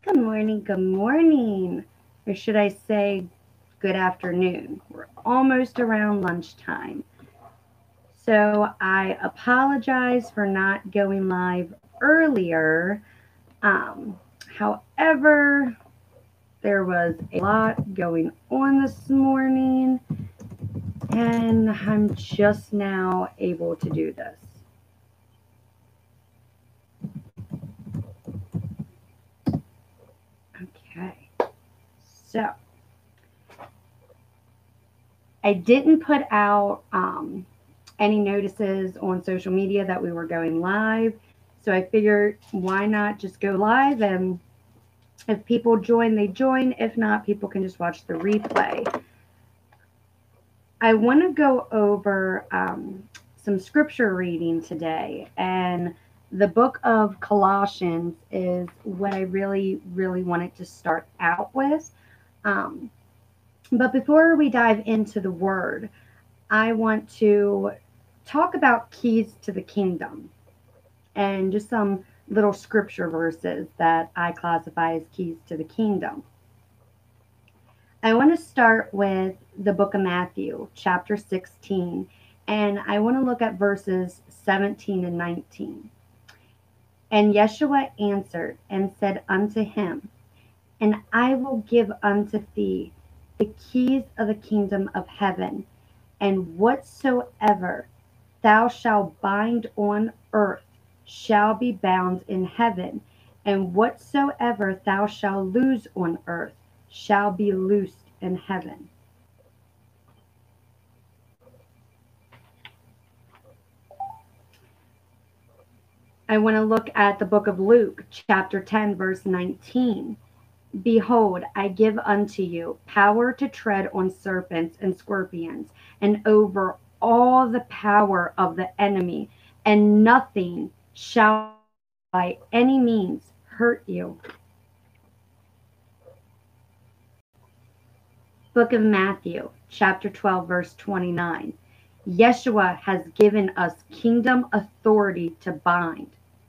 Good morning, good morning. Or should I say good afternoon? We're almost around lunchtime. So I apologize for not going live earlier. Um, However, there was a lot going on this morning, and I'm just now able to do this. Okay, so I didn't put out any notices on social media that we were going live. So I figured why not just go live, and if people join, they join. If not, people can just watch the replay. I want to go over some scripture reading today, and the book of Colossians is what I really, really wanted to start out with. Um, but before we dive into the word, I want to talk about keys to the kingdom and just some little scripture verses that I classify as keys to the kingdom. I want to start with the book of Matthew, chapter 16, and I want to look at verses 17 and 19. And Yeshua answered and said unto him, And I will give unto thee the keys of the kingdom of heaven, and whatsoever thou shalt bind on earth shall be bound in heaven, and whatsoever thou shalt loose on earth shall be loosed in heaven. I want to look at the book of Luke, chapter 10, verse 19. Behold, I give unto you power to tread on serpents and scorpions, and over all the power of the enemy, and nothing shall by any means hurt you. Book of Matthew, chapter 12, verse 29. Yeshua has given us kingdom authority to bind.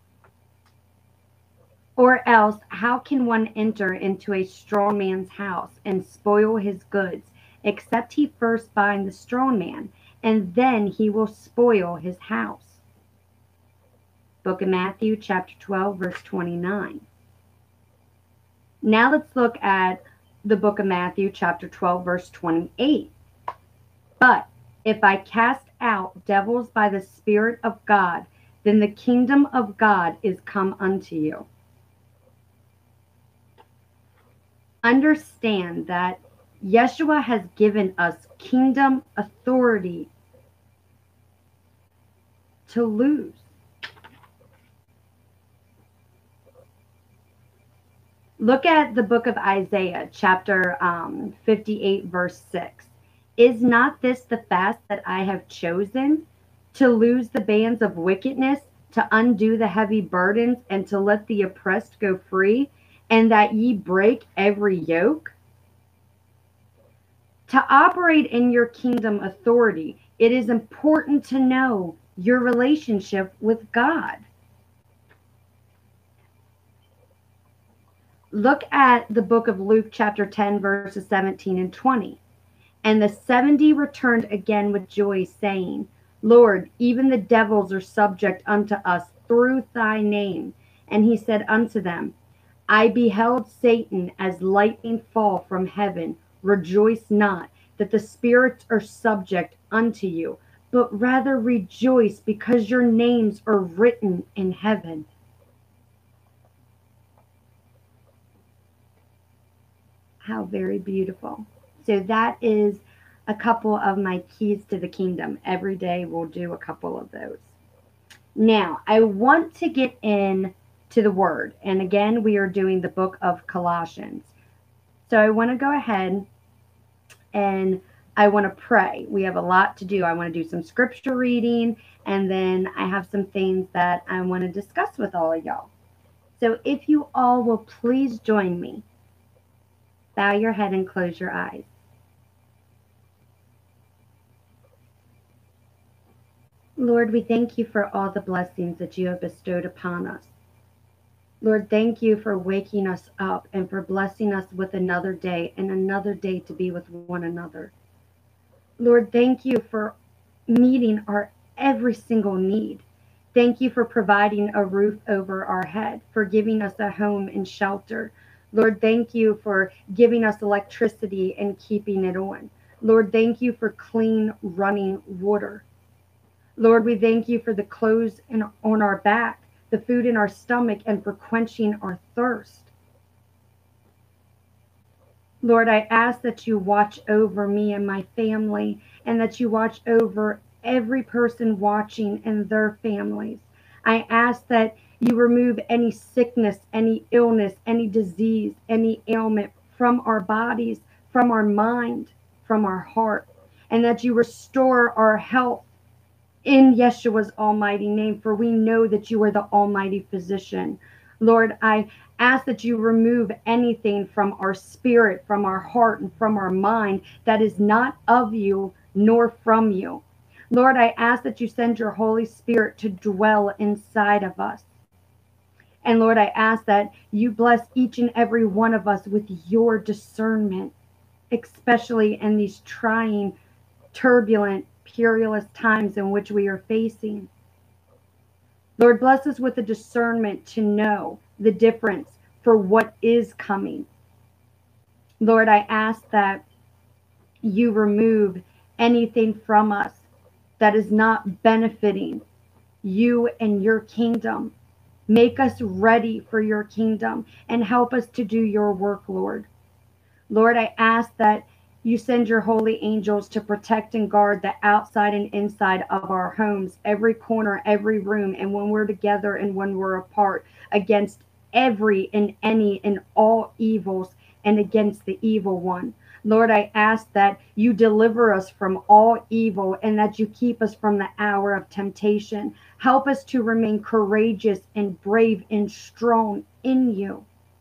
Or else, how can one enter into a strong man's house and spoil his goods, except he first bind the strong man, and then he will spoil his house? Book of Matthew, chapter 12, verse 29. Now let's look at the book of Matthew, chapter 12, verse 28. But if I cast out devils by the Spirit of God, then the kingdom of God is come unto you. Understand that Yeshua has given us kingdom authority to lose. Look at the book of Isaiah, chapter 58, verse 6. Is not this the fast that I have chosen, to loose the bands of wickedness, to undo the heavy burdens, and to let the oppressed go free, and that ye break every yoke? To operate in your kingdom authority, it is important to know your relationship with God. Look at the book of Luke, chapter 10, verses 17 and 20. And the 70 returned again with joy, saying, Lord, even the devils are subject unto us through thy name. And he said unto them, I beheld Satan as lightning fall from heaven. Rejoice not that the spirits are subject unto you, but rather rejoice because your names are written in heaven. How very beautiful. So that is a couple of my keys to the kingdom. Every day we'll do a couple of those. Now, I want to get in to the word. And again, we are doing the book of Colossians. So I want to go ahead and I want to pray. We have a lot to do. I want to do some scripture reading, and then I have some things that I want to discuss with all of y'all. So if you all will please join me, bow your head and close your eyes. Lord, we thank you for all the blessings that you have bestowed upon us. Lord, thank you for waking us up and for blessing us with another day and another day to be with one another. Lord, thank you for meeting our every single need. Thank you for providing a roof over our head, for giving us a home and shelter. Lord, thank you for giving us electricity and keeping it on. Lord, thank you for clean running water. Lord, we thank you for the clothes on our back, the food in our stomach, and for quenching our thirst. Lord, I ask that you watch over me and my family, and that you watch over every person watching and their families. I ask that you remove any sickness, any illness, any disease, any ailment from our bodies, from our mind, from our heart, and that you restore our health in Yeshua's almighty name, for we know that you are the almighty physician. Lord, I ask that you remove anything from our spirit, from our heart, and from our mind that is not of you nor from you. Lord, I ask that you send your Holy Spirit to dwell inside of us. And Lord, I ask that you bless each and every one of us with your discernment, especially in these trying, turbulent, perilous times in which we are facing. Lord, bless us with the discernment to know the difference for what is coming. Lord, I ask that you remove anything from us that is not benefiting you and your kingdom. Make us ready for your kingdom and help us to do your work, Lord. Lord, I ask that you send your holy angels to protect and guard the outside and inside of our homes, every corner, every room, and when we're together and when we're apart, against every and any and all evils and against the evil one. Lord, I ask that you deliver us from all evil and that you keep us from the hour of temptation. Help us to remain courageous and brave and strong in you.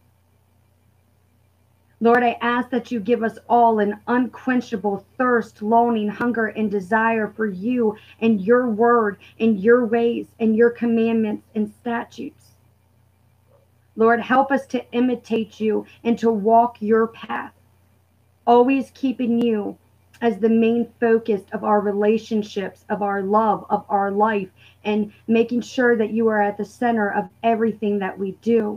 Lord, I ask that you give us all an unquenchable thirst, longing, hunger, and desire for you and your word and your ways and your commandments and statutes. Lord, help us to imitate you and to walk your path, always keeping you as the main focus of our relationships, of our love, of our life, and making sure that you are at the center of everything that we do.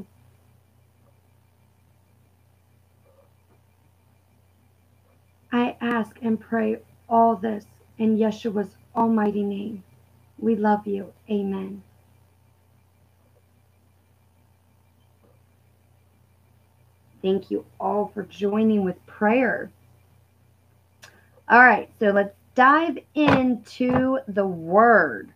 I ask and pray all this in Yeshua's almighty name. We love you. Amen. Thank you all for joining with prayer. All right, so let's dive into the word.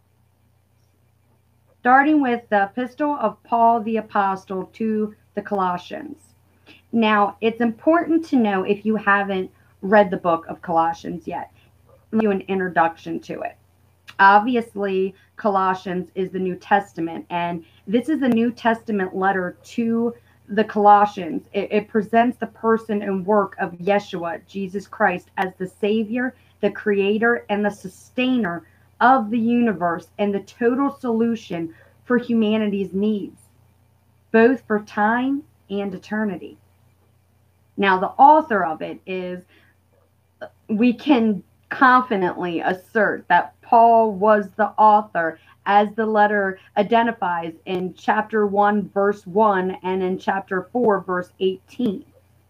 Starting with the epistle of Paul the Apostle to the Colossians. Now, it's important to know, if you haven't read the book of Colossians yet, I'll give you an introduction to it. Obviously, Colossians is the New Testament, and this is a New Testament letter to the Colossians. It presents the person and work of Yeshua, Jesus Christ, as the Savior, the Creator, and the Sustainer of the universe, and the total solution for humanity's needs, both for time and eternity. Now, the author of it is, we can confidently assert that Paul was the author, as the letter identifies in chapter 1, verse 1, and in chapter 4, verse 18.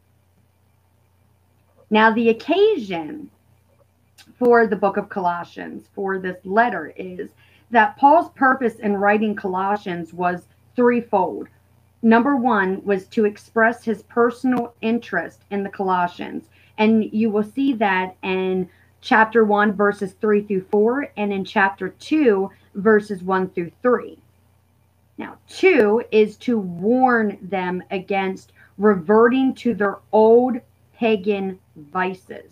Now, the occasion for the book of Colossians, for this letter, is that Paul's purpose in writing Colossians was threefold. Number one was to express his personal interest in the Colossians. And you will see that in chapter 1, verses 3 through 4, and in chapter 2, verses 1 through 3. Now, 2 is to warn them against reverting to their old pagan vices.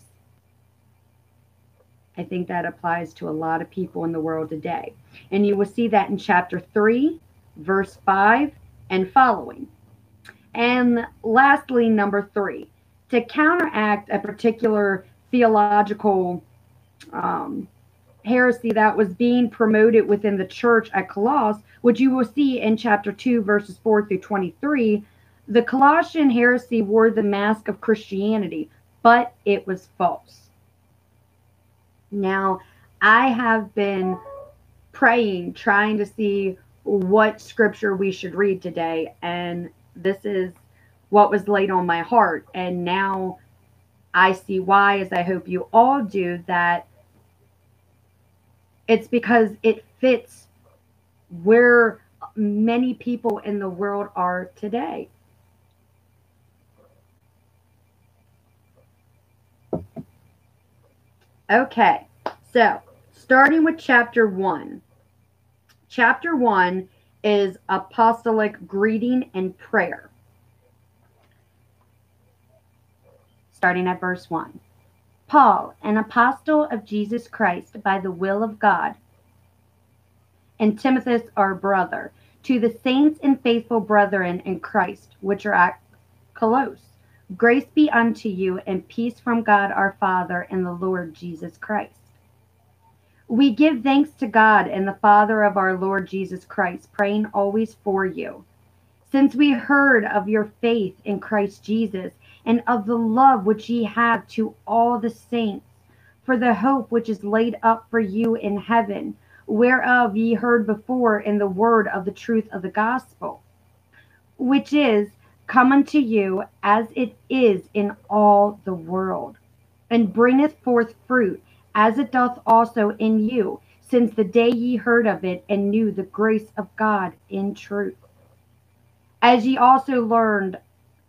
I think that applies to a lot of people in the world today. And you will see that in chapter 3, verse 5, and following. And lastly, number 3, to counteract a particular theological heresy that was being promoted within the church at Colossus, which you will see in chapter 2, verses 4 through 23, the Colossian heresy wore the mask of Christianity, but it was false. Now, I have been praying, trying to see what scripture we should read today, and this is what was laid on my heart. And now I see why, as I hope you all do, that it's because it fits where many people in the world are today. Okay, so starting with chapter 1. Chapter 1 is apostolic greeting and prayer. Starting at verse 1. Paul, an apostle of Jesus Christ by the will of God, and Timothy, our brother, to the saints and faithful brethren in Christ, which are at Colossus. Grace be unto you, and peace from God our Father and the Lord Jesus Christ. We give thanks to God and the Father of our Lord Jesus Christ, praying always for you, since we heard of your faith in Christ Jesus, and of the love which ye have to all the saints, for the hope which is laid up for you in heaven, whereof ye heard before in the word of the truth of the gospel, which is come unto you as it is in all the world, and bringeth forth fruit, as it doth also in you, since the day ye heard of it, and knew the grace of God in truth. As ye also learned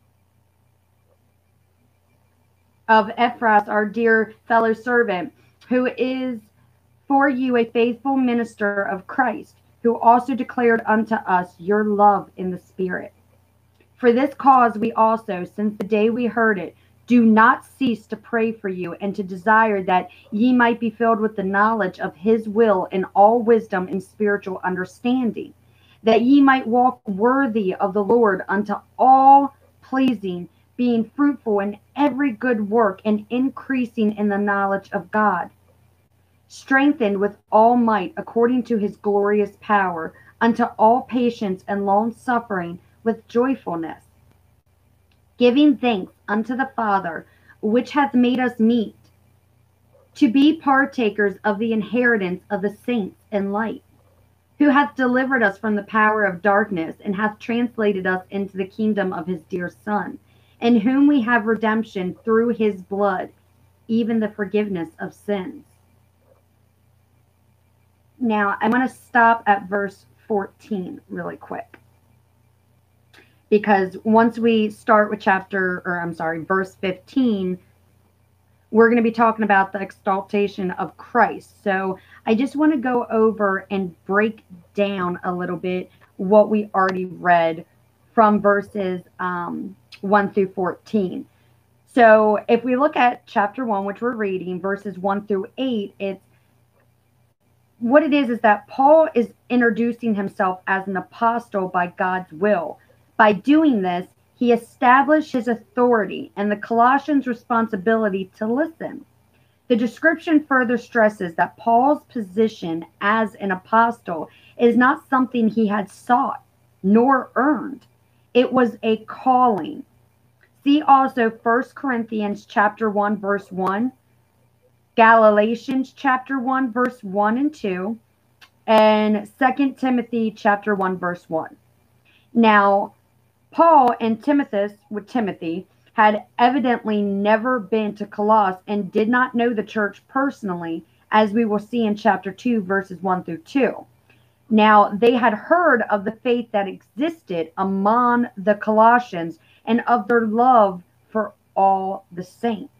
of Ephras, our dear fellow servant, who is for you a faithful minister of Christ, who also declared unto us your love in the Spirit. For this cause we also, since the day we heard it, do not cease to pray for you, and to desire that ye might be filled with the knowledge of his will in all wisdom and spiritual understanding, that ye might walk worthy of the Lord unto all pleasing, being fruitful in every good work, and increasing in the knowledge of God, strengthened with all might according to his glorious power, unto all patience and long suffering with joyfulness, giving thanks unto the Father, which hath made us meet to be partakers of the inheritance of the saints in light, who hath delivered us from the power of darkness, and hath translated us into the kingdom of his dear Son, in whom we have redemption through his blood, even the forgiveness of sins. Now, I want to stop at verse 14 really quick, because once we start with verse 15, we're going to be talking about the exaltation of Christ. So I just want to go over and break down a little bit what we already read from verses 1 through 14. So if we look at chapter 1, which we're reading, verses 1 through 8, it's what it is that Paul is introducing himself as an apostle by God's will. By doing this, he established his authority and the Colossians' responsibility to listen. The description further stresses that Paul's position as an apostle is not something he had sought nor earned. It was a calling. See also 1 Corinthians chapter 1, verse 1, Galatians chapter 1, verse 1 and 2, and 2 Timothy chapter 1, verse 1. Now, Paul and Timothy had evidently never been to Colossus and did not know the church personally, as we will see in chapter 2, verses 1 through 2. Now, they had heard of the faith that existed among the Colossians and of their love for all the saints.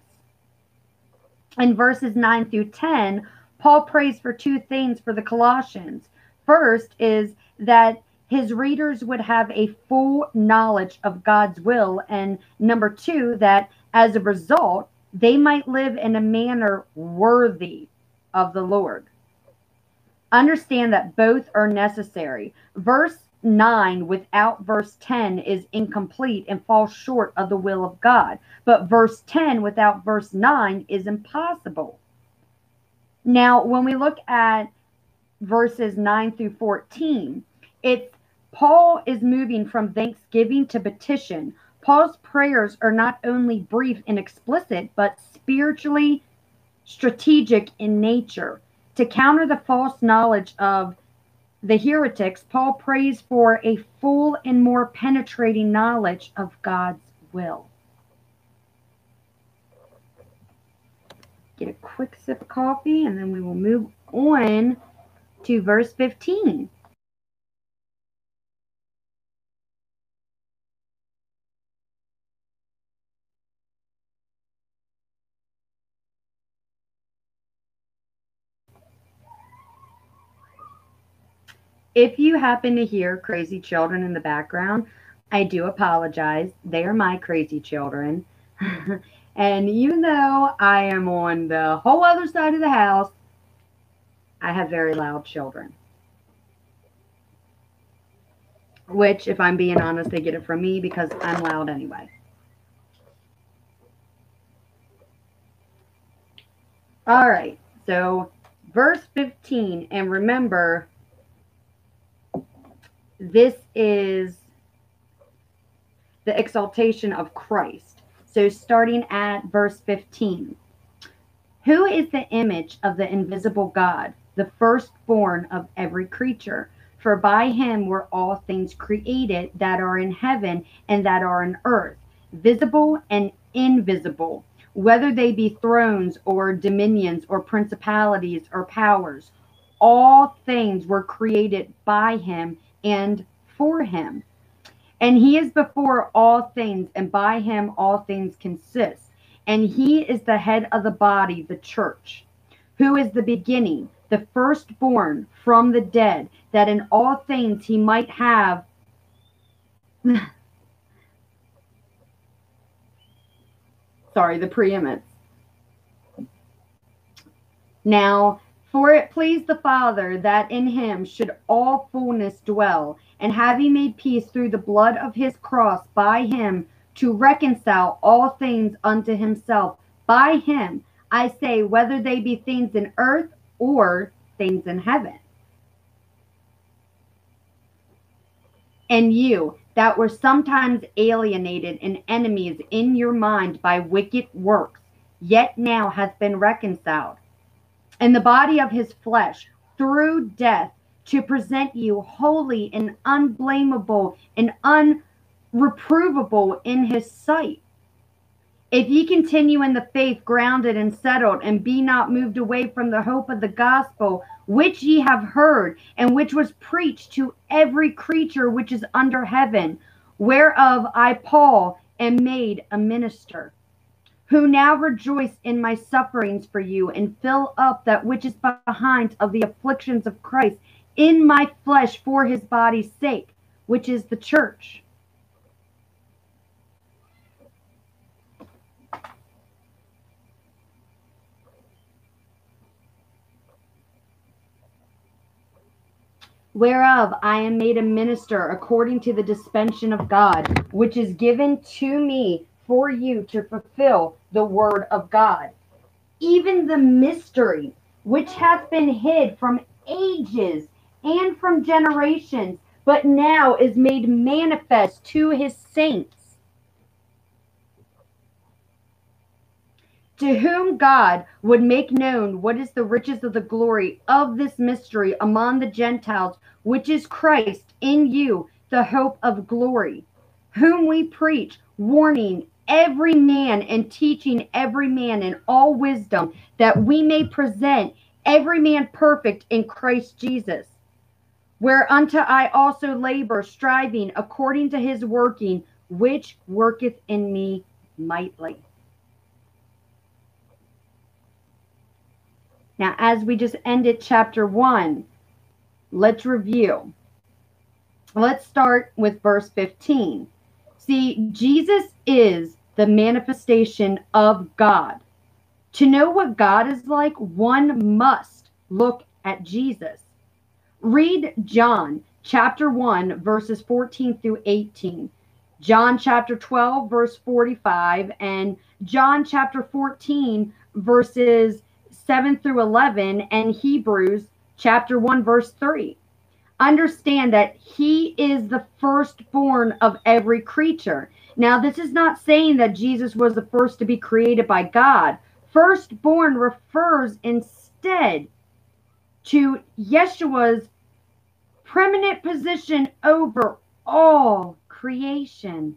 In verses 9 through 10, Paul prays for two things for the Colossians. First is that his readers would have a full knowledge of God's will, and number two, that as a result, they might live in a manner worthy of the Lord. Understand that both are necessary. Verse 9 without verse 10 is incomplete and falls short of the will of God, but verse 10 without verse 9 is impossible. Now, when we look at verses 9 through 14, it's Paul is moving from thanksgiving to petition. Paul's prayers are not only brief and explicit, but spiritually strategic in nature. To counter the false knowledge of the heretics, Paul prays for a full and more penetrating knowledge of God's will. Get a quick sip of coffee, and then we will move on to verse 15. If you happen to hear crazy children in the background, I do apologize. They are my crazy children. And even though I am on the whole other side of the house, I have very loud children. Which, if I'm being honest, they get it from me because I'm loud anyway. All right, so verse 15, and remember, this is the exaltation of Christ. So starting at verse 15. Who is the image of the invisible God, the firstborn of every creature? For by him were all things created that are in heaven and that are in earth, visible and invisible, whether they be thrones or dominions or principalities or powers. All things were created by him and for him. And he is before all things, and by him all things consist. And he is the head of the body, the church, who is the beginning, the firstborn from the dead, that in all things he might have the preeminence. Now, for it pleased the Father that in him should all fullness dwell, and having made peace through the blood of his cross, by him to reconcile all things unto himself. By him, I say, whether they be things in earth or things in heaven. And you, that were sometimes alienated and enemies in your mind by wicked works, yet now hath been reconciled in the body of his flesh through death, to present you holy and unblameable and unreprovable in his sight. If ye continue in the faith, grounded and settled, and be not moved away from the hope of the gospel, which ye have heard, and which was preached to every creature which is under heaven, whereof I, Paul, am made a minister, who now rejoice in my sufferings for you, and fill up that which is behind of the afflictions of Christ in my flesh for his body's sake, which is the church. Whereof I am made a minister according to the dispensation of God, which is given to me for you to fulfill the word of God, even the mystery which hath been hid from ages and from generations, but now is made manifest to his saints, to whom God would make known what is the riches of the glory of this mystery among the Gentiles, which is Christ in you, the hope of glory, whom we preach, warning every man and teaching every man in all wisdom, that we may present every man perfect in Christ Jesus. Whereunto I also labor, striving according to his working, which worketh in me mightily. Now, as we just ended chapter 1, let's review. Let's start with verse 15. See, Jesus is the manifestation of God. To know what God is like, one must look at Jesus. Read John chapter 1, verses 14 through 18. John chapter 12, verse 45, and John chapter 14, verses 7 through 11 and Hebrews chapter 1, verse 3. Understand that he is the firstborn of every creature. Now, this is not saying that Jesus was the first to be created by God. Firstborn refers instead to Yeshua's preeminent position over all creation.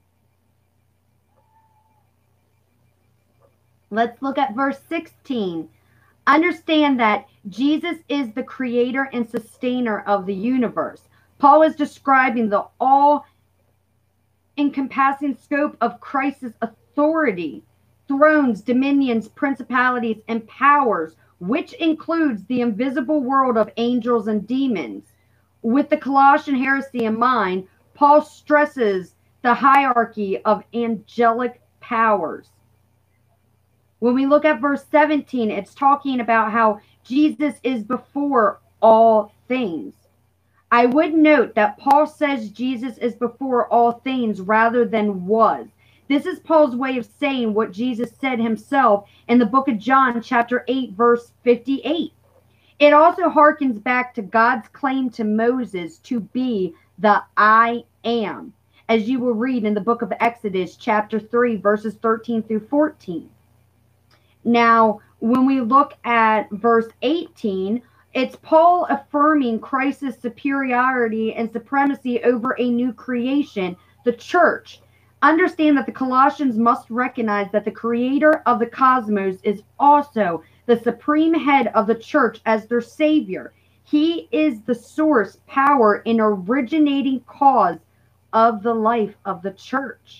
Let's look at verse 16. Understand that Jesus is the creator and sustainer of the universe. Paul is describing the all-encompassing scope of Christ's authority, thrones, dominions, principalities, and powers, which includes the invisible world of angels and demons. With the Colossian heresy in mind, Paul stresses the hierarchy of angelic powers. When we look at verse 17, it's talking about how Jesus is before all things. I would note that Paul says Jesus is before all things rather than was. This is Paul's way of saying what Jesus said himself in the book of John, chapter 8, verse 58. It also harkens back to God's claim to Moses to be the I am, as you will read in the book of Exodus, chapter 3, verses 13 through 14. Now, when we look at verse 18, it's Paul affirming Christ's superiority and supremacy over a new creation, the church. Understand that the Colossians must recognize that the creator of the cosmos is also the supreme head of the church as their savior. He is the source, power, and originating cause of the life of the church.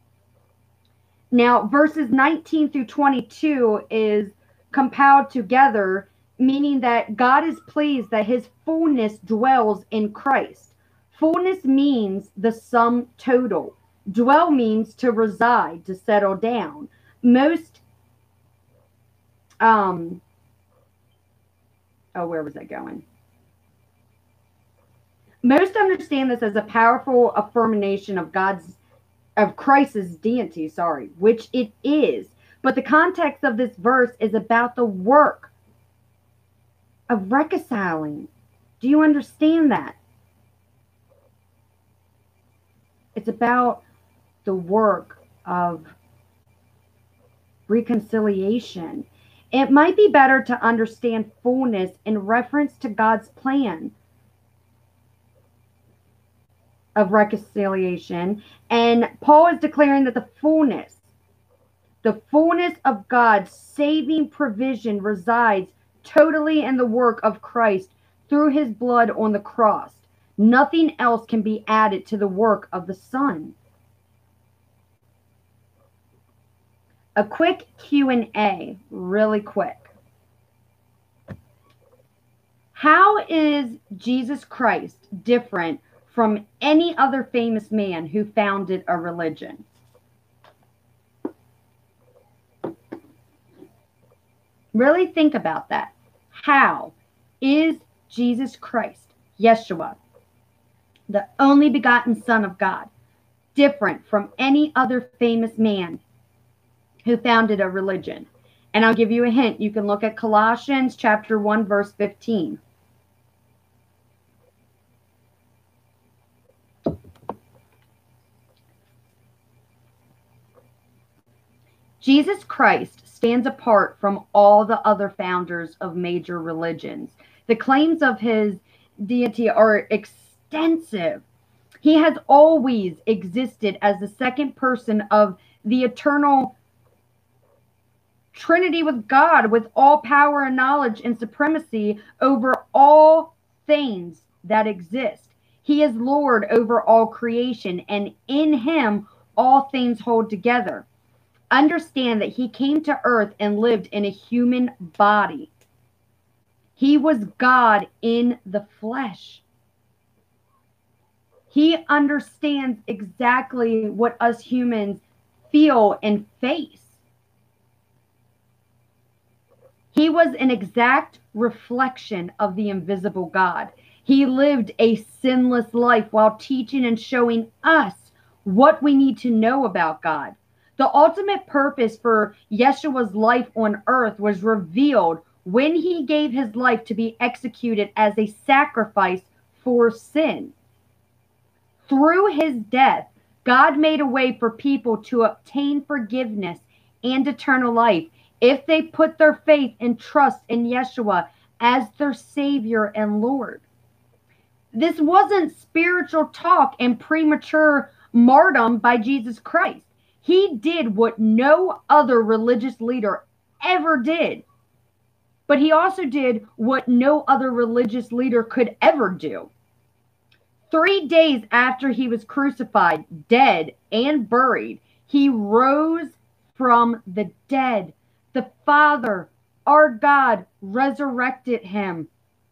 Now, verses 19 through 22 is compiled together, meaning that God is pleased that his fullness dwells in Christ. Fullness means the sum total. Dwell means to reside, to settle down. Where was that going? Most understand this as a powerful affirmation of Christ's deity, which it is. But the context of this verse is about the work of reconciling. Do you understand that? It's about the work of reconciliation. It might be better to understand fullness in reference to God's plan of reconciliation, and Paul is declaring that the fullness of God's saving provision resides totally in the work of Christ through his blood on the cross. Nothing else can be added to the work of the Son. A quick Q&A, really quick. How is Jesus Christ different from any other famous man who founded a religion? Really think about that. How is Jesus Christ, Yeshua, the only begotten Son of God, different from any other famous man who founded a religion? And I'll give you a hint. You can look at Colossians chapter 1, verse 15. Jesus Christ stands apart from all the other founders of major religions. The claims of his deity are extensive. He has always existed as the second person of the eternal Trinity with God, with all power and knowledge and supremacy over all things that exist. He is Lord over all creation, and in him all things hold together. Understand that he came to earth and lived in a human body. He was God in the flesh. He understands exactly what us humans feel and face. He was an exact reflection of the invisible God. He lived a sinless life while teaching and showing us what we need to know about God. The ultimate purpose for Yeshua's life on earth was revealed when he gave his life to be executed as a sacrifice for sin. Through his death, God made a way for people to obtain forgiveness and eternal life if they put their faith and trust in Yeshua as their Savior and Lord. This wasn't spiritual talk and premature martyrdom by Jesus Christ. He did what no other religious leader ever did. But he also did what no other religious leader could ever do. 3 days after he was crucified, dead, and buried, he rose from the dead. The Father, our God, resurrected him.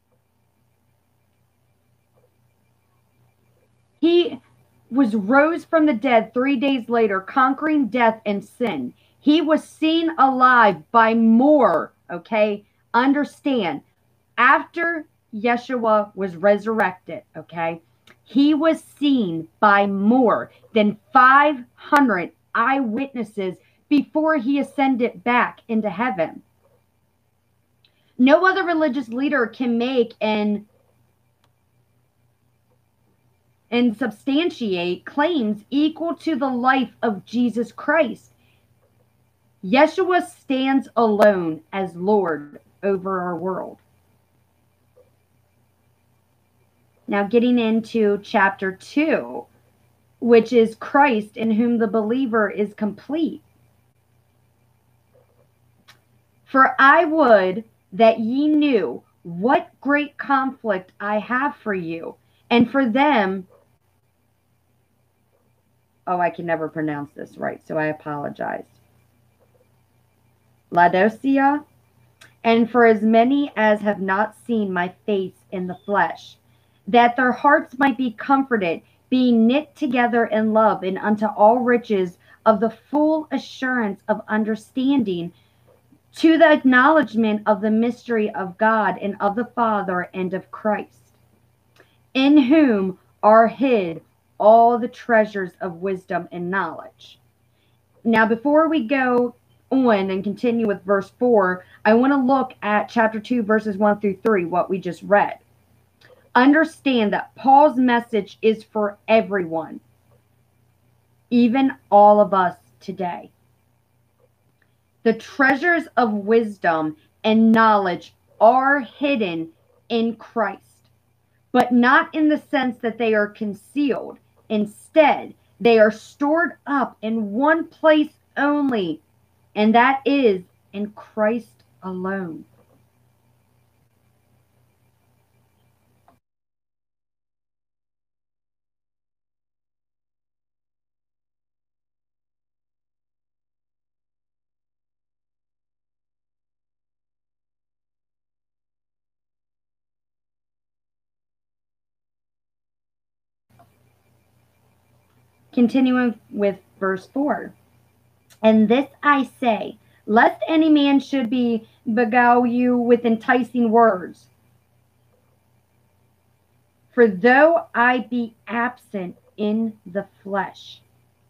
He rose from the dead 3 days later, conquering death and sin. He was seen alive by more, okay? Understand, after Yeshua was resurrected, okay, he was seen by more than 500 eyewitnesses before he ascended back into heaven. No other religious leader can make and substantiate claims equal to the life of Jesus Christ. Yeshua stands alone as Lord over our world. Now, getting into chapter 2, which is Christ in whom the believer is complete. For I would that ye knew what great conflict I have for you, and for them. Oh, I can never pronounce this right, so I apologize. Laodicea, and for as many as have not seen my face in the flesh, that their hearts might be comforted, being knit together in love, and unto all riches of the full assurance of understanding, to the acknowledgement of the mystery of God and of the Father and of Christ, in whom are hid all the treasures of wisdom and knowledge. Now, before we go on and continue with verse 4, I want to look at chapter 2, verses 1 through 3, what we just read. Understand that Paul's message is for everyone, even all of us today. The treasures of wisdom and knowledge are hidden in Christ, but not in the sense that they are concealed. Instead, they are stored up in one place only, and that is in Christ alone. Continuing with verse 4. And this I say, lest any man should beguile you with enticing words. For though I be absent in the flesh,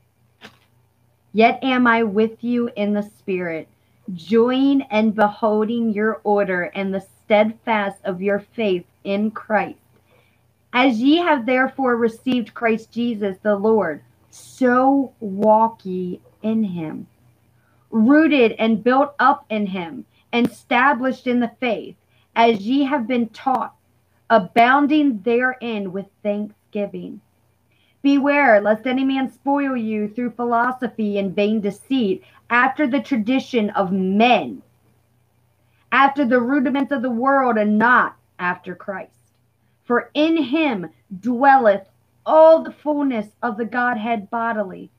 yet am I with you in the spirit, joying and beholding your order and the steadfast of your faith in Christ. As ye have therefore received Christ Jesus the Lord, so walk ye in him, rooted and built up in him, and established in the faith, as ye have been taught, abounding therein with thanksgiving. Beware lest any man spoil you through philosophy and vain deceit, after the tradition of men, after the rudiments of the world, and not after Christ. For in him dwelleth all the fullness of the Godhead bodily.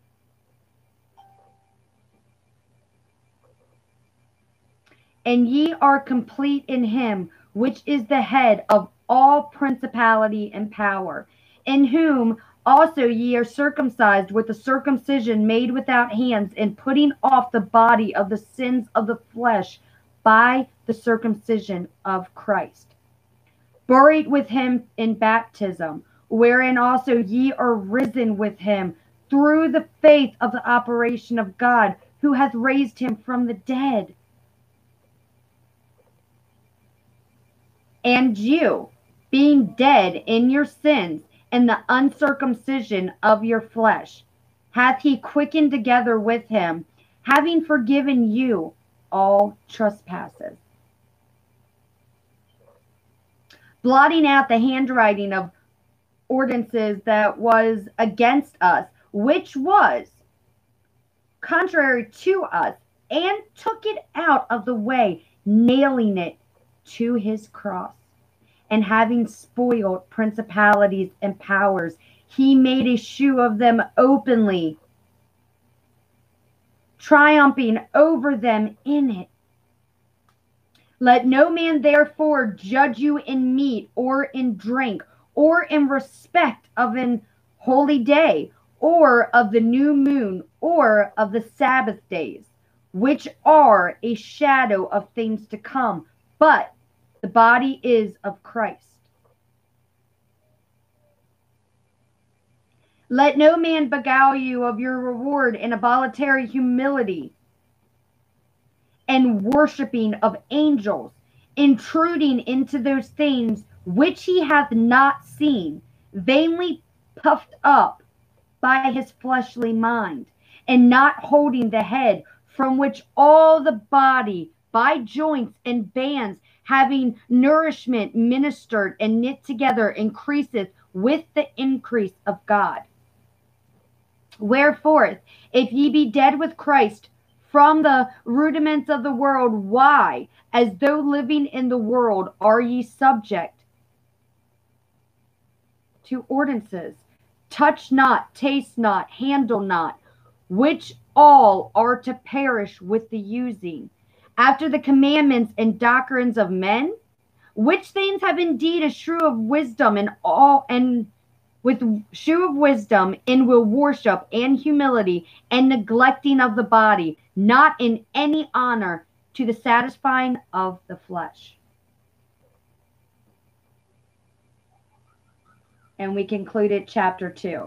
And ye are complete in him, which is the head of all principality and power, in whom also ye are circumcised with a circumcision made without hands, and putting off the body of the sins of the flesh by the circumcision of Christ, buried with him in baptism, wherein also ye are risen with him through the faith of the operation of God, who hath raised him from the dead. And you, being dead in your sins and the uncircumcision of your flesh, hath he quickened together with him, having forgiven you all trespasses, blotting out the handwriting of ordinances that was against us, which was contrary to us, and took it out of the way, nailing it to his cross. And having spoiled principalities and powers, he made a shoe of them openly, triumphing over them in it. Let no man therefore judge you in meat or in drink, or in respect of an holy day, or of the new moon, or of the Sabbath days, which are a shadow of things to come, but the body is of Christ. Let no man beguile you of your reward in a voluntary humility and worshiping of angels, intruding into those things which he hath not seen, vainly puffed up by his fleshly mind, and not holding the head, from which all the body by joints and bands, having nourishment ministered and knit together, increaseth with the increase of God. Wherefore, if ye be dead with Christ from the rudiments of the world, why, as though living in the world, are ye subject to ordinances? Touch not, taste not, handle not, which all are to perish with the using, after the commandments and doctrines of men, which things have indeed a shew of wisdom, and all, and with shew of wisdom, and will worship and humility, and neglecting of the body, not in any honor, to the satisfying of the flesh. And we concluded chapter 2.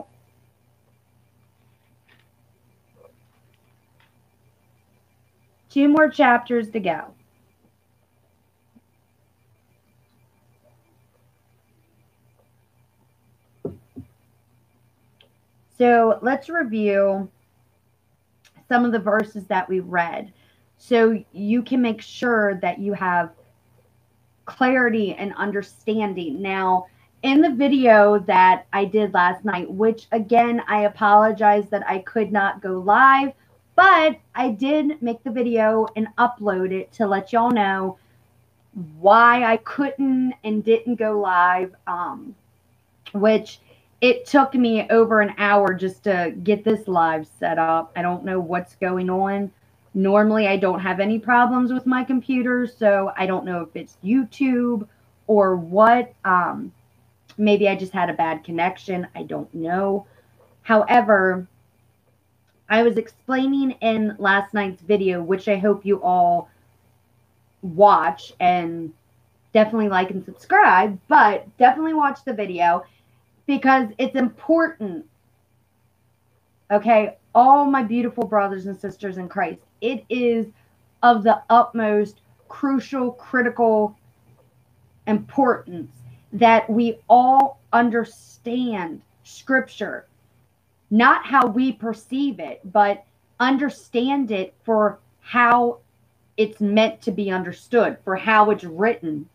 Two more chapters to go. So let's review some of the verses that we read so you can make sure that you have clarity and understanding. Now, in the video that I did last night, which again, I apologize that I could not go live, but I did make the video and upload it to let y'all know why I couldn't and didn't go live, which it took me over an hour just to get this live set up. I don't know what's going on. Normally, I don't have any problems with my computer, so I don't know if it's YouTube or what. Maybe I just had a bad connection. I don't know. However, I was explaining in last night's video, which I hope you all watch and definitely like and subscribe, but definitely watch the video because it's important. Okay, all my beautiful brothers and sisters in Christ, it is of the utmost crucial, critical importance that we all understand Scripture, not how we perceive it, but understand it for how it's meant to be understood, for how it's written.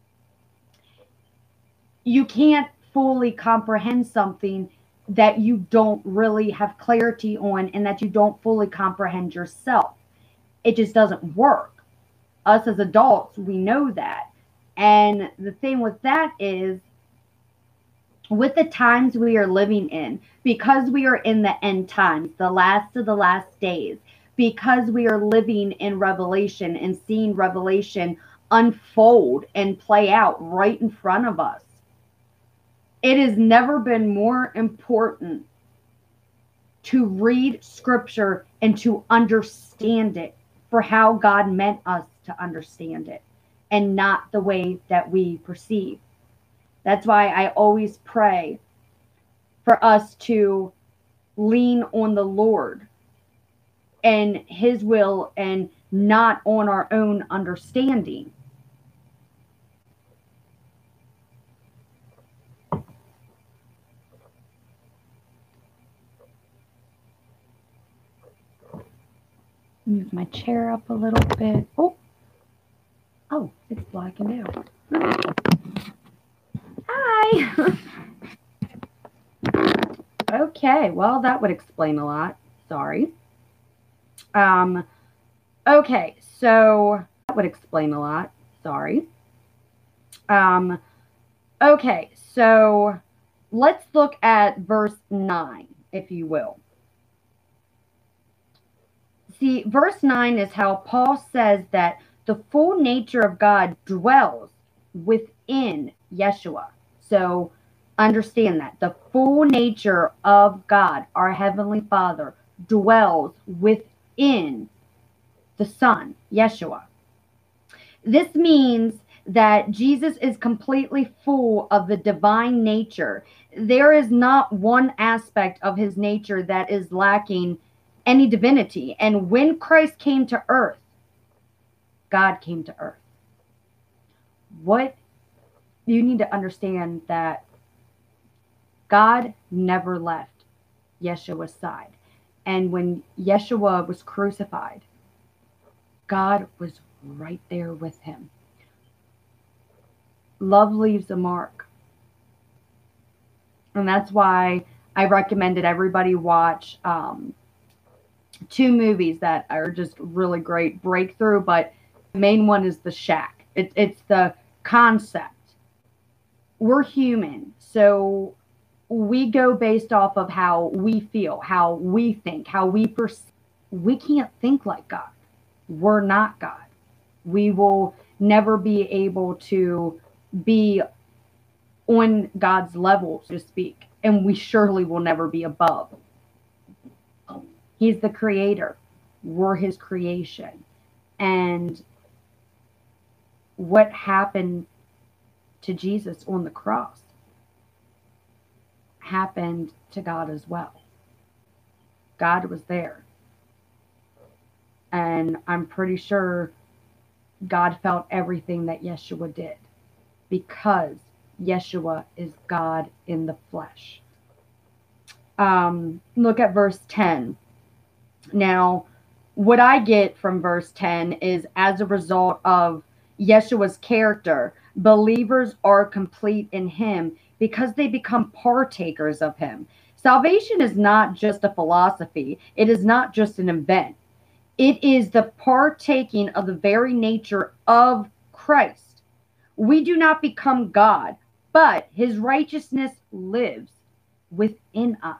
You can't fully comprehend something that you don't really have clarity on and that you don't fully comprehend yourself. It just doesn't work. Us as adults, we know that. And the thing with that is, with the times we are living in, because we are in the end times, the last of the last days, because we are living in Revelation and seeing Revelation unfold and play out right in front of us, it has never been more important to read Scripture and to understand it for how God meant us to understand it, and not the way that we perceive. That's why I always pray for us to lean on the Lord and his will and not on our own understanding. Move my chair up a little bit. Oh, it's blackened out. Hi. Okay, well, that would explain a lot. Sorry. Okay, so that would explain a lot. Sorry. Okay, so let's look at verse 9, if you will. See, verse 9 is how Paul says that the full nature of God dwells within Yeshua. So understand that the full nature of God, our Heavenly Father, dwells within the Son, Yeshua. This means that Jesus is completely full of the divine nature. There is not one aspect of his nature that is lacking any divinity. And when Christ came to earth, God came to earth. What you need to understand that God never left Yeshua's side. And when Yeshua was crucified, God was right there with him. Love leaves a mark. And that's why I recommended everybody watch two movies that are just really great. Breakthrough, but the main one is The Shack. It's the concept. We're human, so we go based off of how we feel, how we think, how we perceive. We can't think like God. We're not God. We will never be able to be on God's level, so to speak, and we surely will never be above. He's the creator. We're his creation. And what happened to Jesus on the cross happened to God as well. God was there. And I'm pretty sure God felt everything that Yeshua did because Yeshua is God in the flesh. Look at verse 10. Now, what I get from verse 10 is as a result of Yeshua's character, believers are complete in him because they become partakers of him. Salvation is not just a philosophy. It is not just an event. It is the partaking of the very nature of Christ. We do not become God, but his righteousness lives within us.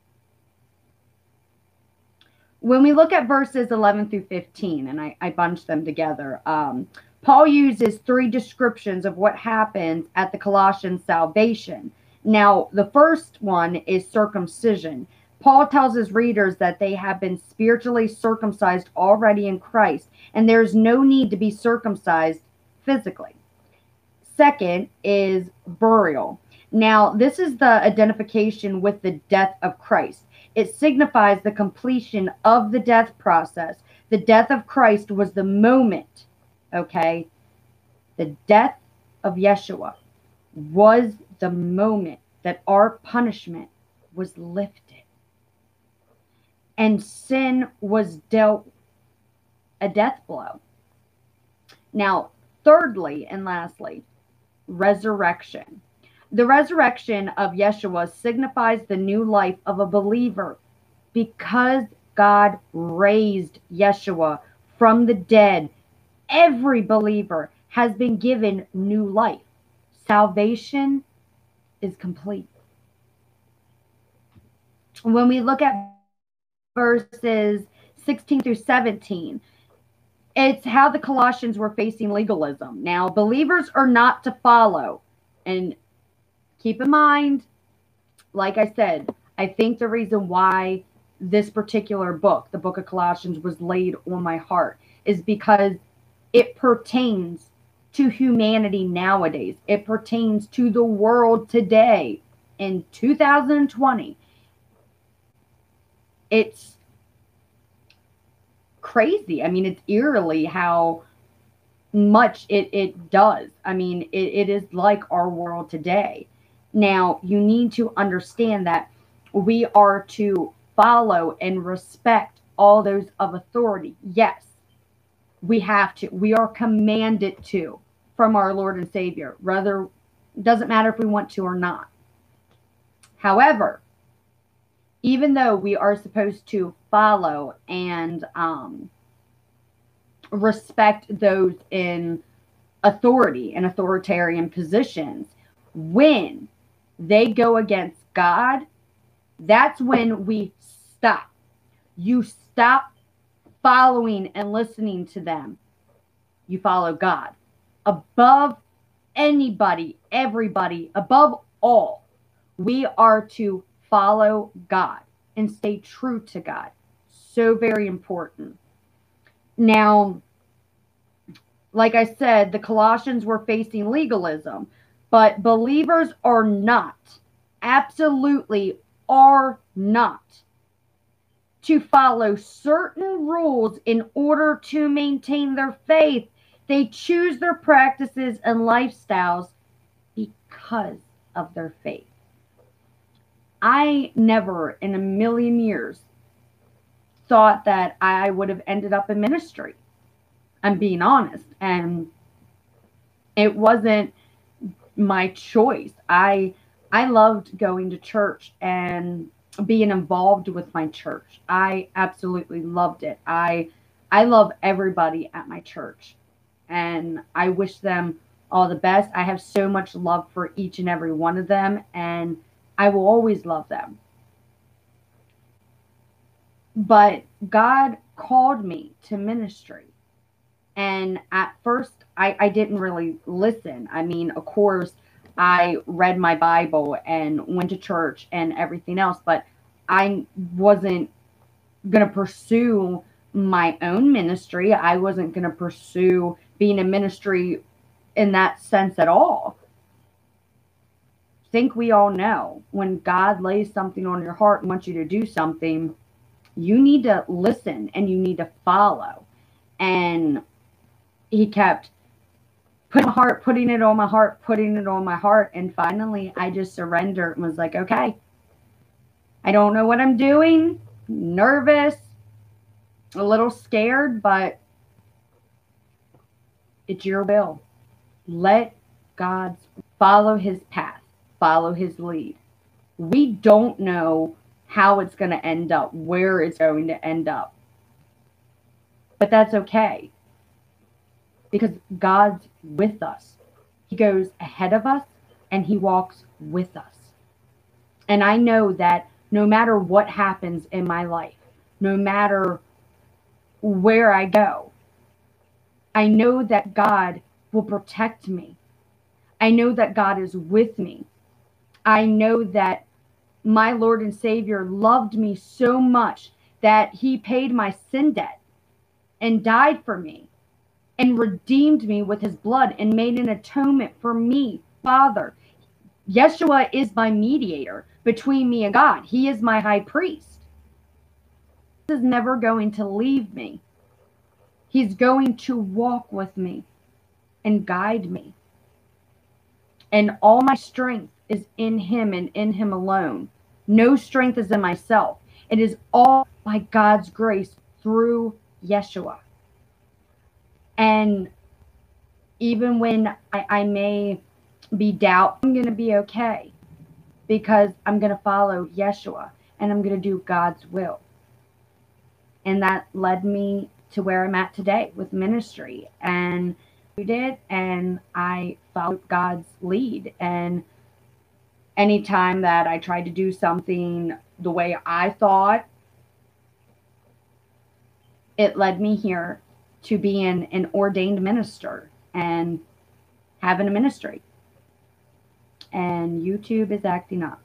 When we look at verses 11 through 15, and I bunched them together, Paul uses three descriptions of what happens at the Colossians' salvation. Now, the first one is circumcision. Paul tells his readers that they have been spiritually circumcised already in Christ, and there's no need to be circumcised physically. Second is burial. Now, this is the identification with the death of Christ. It signifies the completion of the death process. The death of Christ was the moment, okay? The death of Yeshua was the moment that our punishment was lifted. And sin was dealt a death blow. Now, thirdly and lastly, resurrection. The resurrection of Yeshua signifies the new life of a believer because God raised Yeshua from the dead. Every believer has been given new life. Salvation is complete. When we look at verses 16 through 17, it's how the Colossians were facing legalism. Now, believers are not to follow. And keep in mind, like I said, I think the reason why this particular book, the book of Colossians, was laid on my heart is because it pertains to humanity nowadays. It pertains to the world today in 2020. It's crazy. I mean, it's eerily how much it does. I mean, it is like our world today. Now, you need to understand that we are to follow and respect all those of authority. Yes, we have to. We are commanded to from our Lord and Savior. Rather, doesn't matter if we want to or not. However, even though we are supposed to follow and respect those in authority and authoritarian positions, when they go against God, that's when we stop. You stop following and listening to them. You follow God. Above anybody, everybody, above all, we are to follow God and stay true to God. So very important. Now, like I said, the Colossians were facing legalism, but believers are not, absolutely are not, to follow certain rules in order to maintain their faith. They choose their practices and lifestyles because of their faith. I never in a million years thought that I would have ended up in ministry. I'm being honest. And it wasn't my choice. I loved going to church and being involved with my church. I absolutely loved it. I love everybody at my church and I wish them all the best. I have so much love for each and every one of them and I will always love them. But God called me to ministry. And at first, I didn't really listen. I mean, of course, I read my Bible and went to church and everything else, but I wasn't going to pursue my own ministry. I wasn't going to pursue being in ministry in that sense at all. I think we all know when God lays something on your heart and wants you to do something, you need to listen and you need to follow. And he kept putting it on my heart. And finally, I just surrendered and was like, okay, I don't know what I'm doing. Nervous, a little scared, but it's your will. Let God follow his path, follow his lead. We don't know how it's going to end up, where it's going to end up. But that's okay. Because God's with us. He goes ahead of us and he walks with us. And I know that no matter what happens in my life, no matter where I go, I know that God will protect me. I know that God is with me. I know that my Lord and Savior loved me so much that he paid my sin debt and died for me and redeemed me with his blood and made an atonement for me, Father. Yeshua is my mediator between me and God. He is my high priest. He is never going to leave me. He's going to walk with me and guide me. And all my strength is in him and in him alone. No strength is in myself. It is all by God's grace through Yeshua. And even when I may be doubt, I'm going to be okay because I'm going to follow Yeshua and I'm going to do God's will. And that led me to where I'm at today with ministry. And I did, and I followed God's lead. And anytime that I tried to do something the way I thought, it led me here to being an ordained minister and having a ministry. And YouTube is acting up.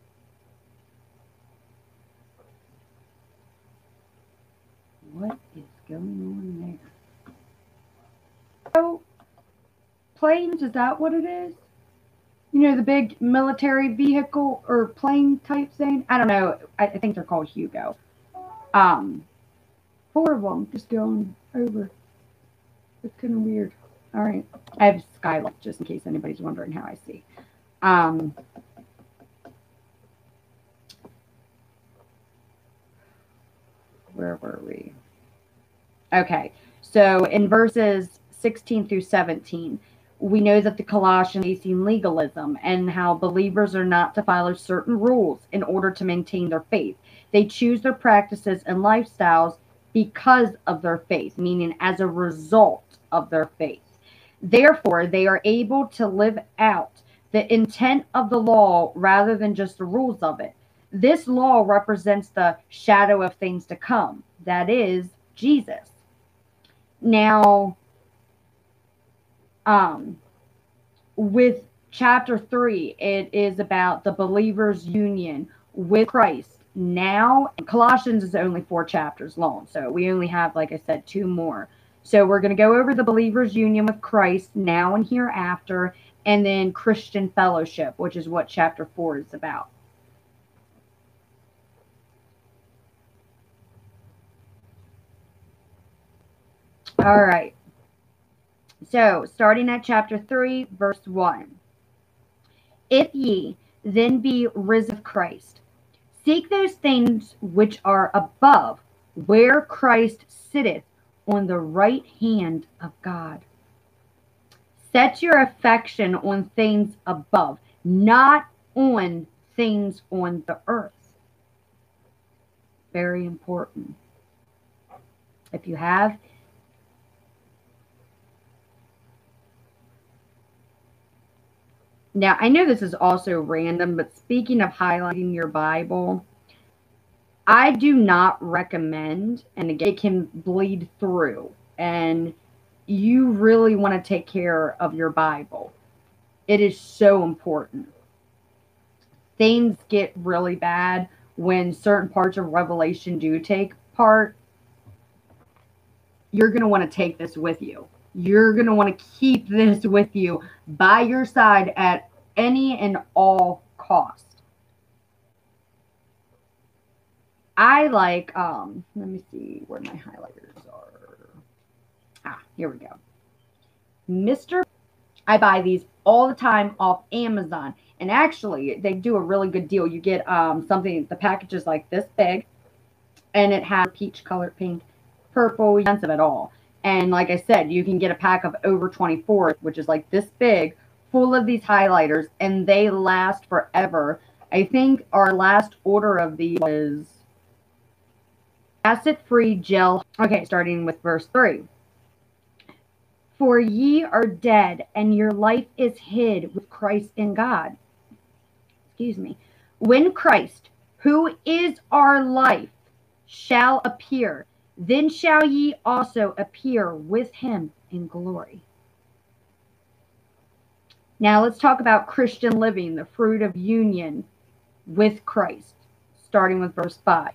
What is going on there? So, planes, is that what it is? You know, the big military vehicle or plane type thing? I don't know. I think they're called Hugo. Um, four of them just going over. It's kind of weird. All right. I have skylight just in case anybody's wondering how I see. Where were we? Okay. So in verses 16 through 17, we know that the Colossians facing legalism and how believers are not to follow certain rules in order to maintain their faith. They choose their practices and lifestyles because of their faith, meaning as a result of their faith. Therefore, they are able to live out the intent of the law rather than just the rules of it. This law represents the shadow of things to come, that is, Jesus. Now, with chapter 3, it is about the believer's union with Christ. Now, Colossians is only 4 chapters long, so we only have, like I said, 2 more. So we're going to go over the believer's union with Christ now and hereafter, and then Christian fellowship, which is what chapter 4 is about. All right. So, starting at chapter 3, verse 1. If ye then be risen with Christ, seek those things which are above, where Christ sitteth on the right hand of God. Set your affection on things above, not on things on the earth. Very important. If you have Now, I know this is also random, but speaking of highlighting your Bible, I do not recommend, and again, it can bleed through, and you really want to take care of your Bible. It is so important. Things get really bad when certain parts of Revelation do take part. You're going to want to take this with you. You're going to want to keep this with you by your side at any and all cost. I like, let me see where my highlighters are. Here we go. I buy these all the time off Amazon. And actually, they do a really good deal. You get something, the package is like this big, and it has peach colored, pink, purple, expensive at all. And like I said, you can get a pack of over 24, which is like this big, full of these highlighters, and they last forever. I think our last order of these was acid-free gel. Okay, starting with verse 3. For ye are dead, and your life is hid with Christ in God. Excuse me. When Christ, who is our life, shall appear, then shall ye also appear with him in glory. Now let's talk about Christian living, the fruit of union with Christ, starting with verse 5.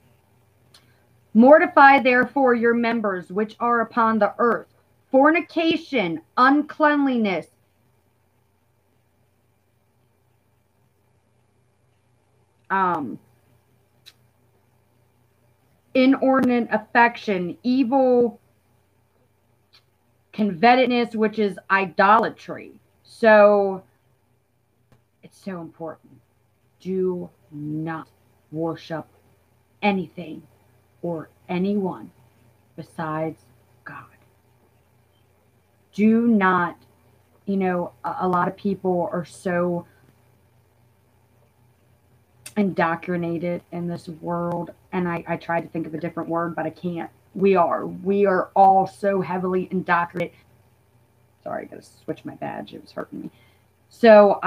Mortify therefore your members which are upon the earth, fornication, uncleanliness, inordinate affection, evil covetousness, which is idolatry. So it's so important. Do not worship anything or anyone besides God. Do not, a lot of people are so indoctrinated in this world, and I try to think of a different word, but I can't. We are all so heavily indoctrinated. Sorry, I gotta switch my badge. It was hurting me. So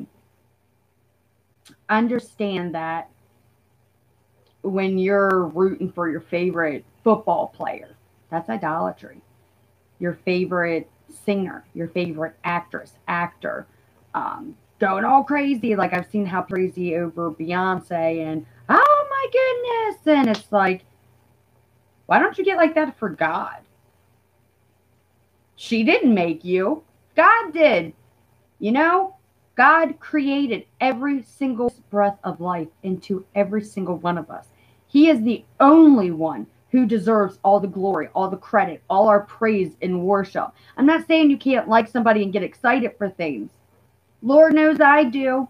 understand that when you're rooting for your favorite football player, that's idolatry. Your favorite singer, your favorite actress, actor, going all crazy. Like I've seen how crazy over Beyonce and oh my goodness. And it's like, why don't you get like that for God? She didn't make you. God did. God created every single breath of life into every single one of us. He is the only one who deserves all the glory, all the credit, all our praise and worship. I'm not saying you can't like somebody and get excited for things. Lord knows I do.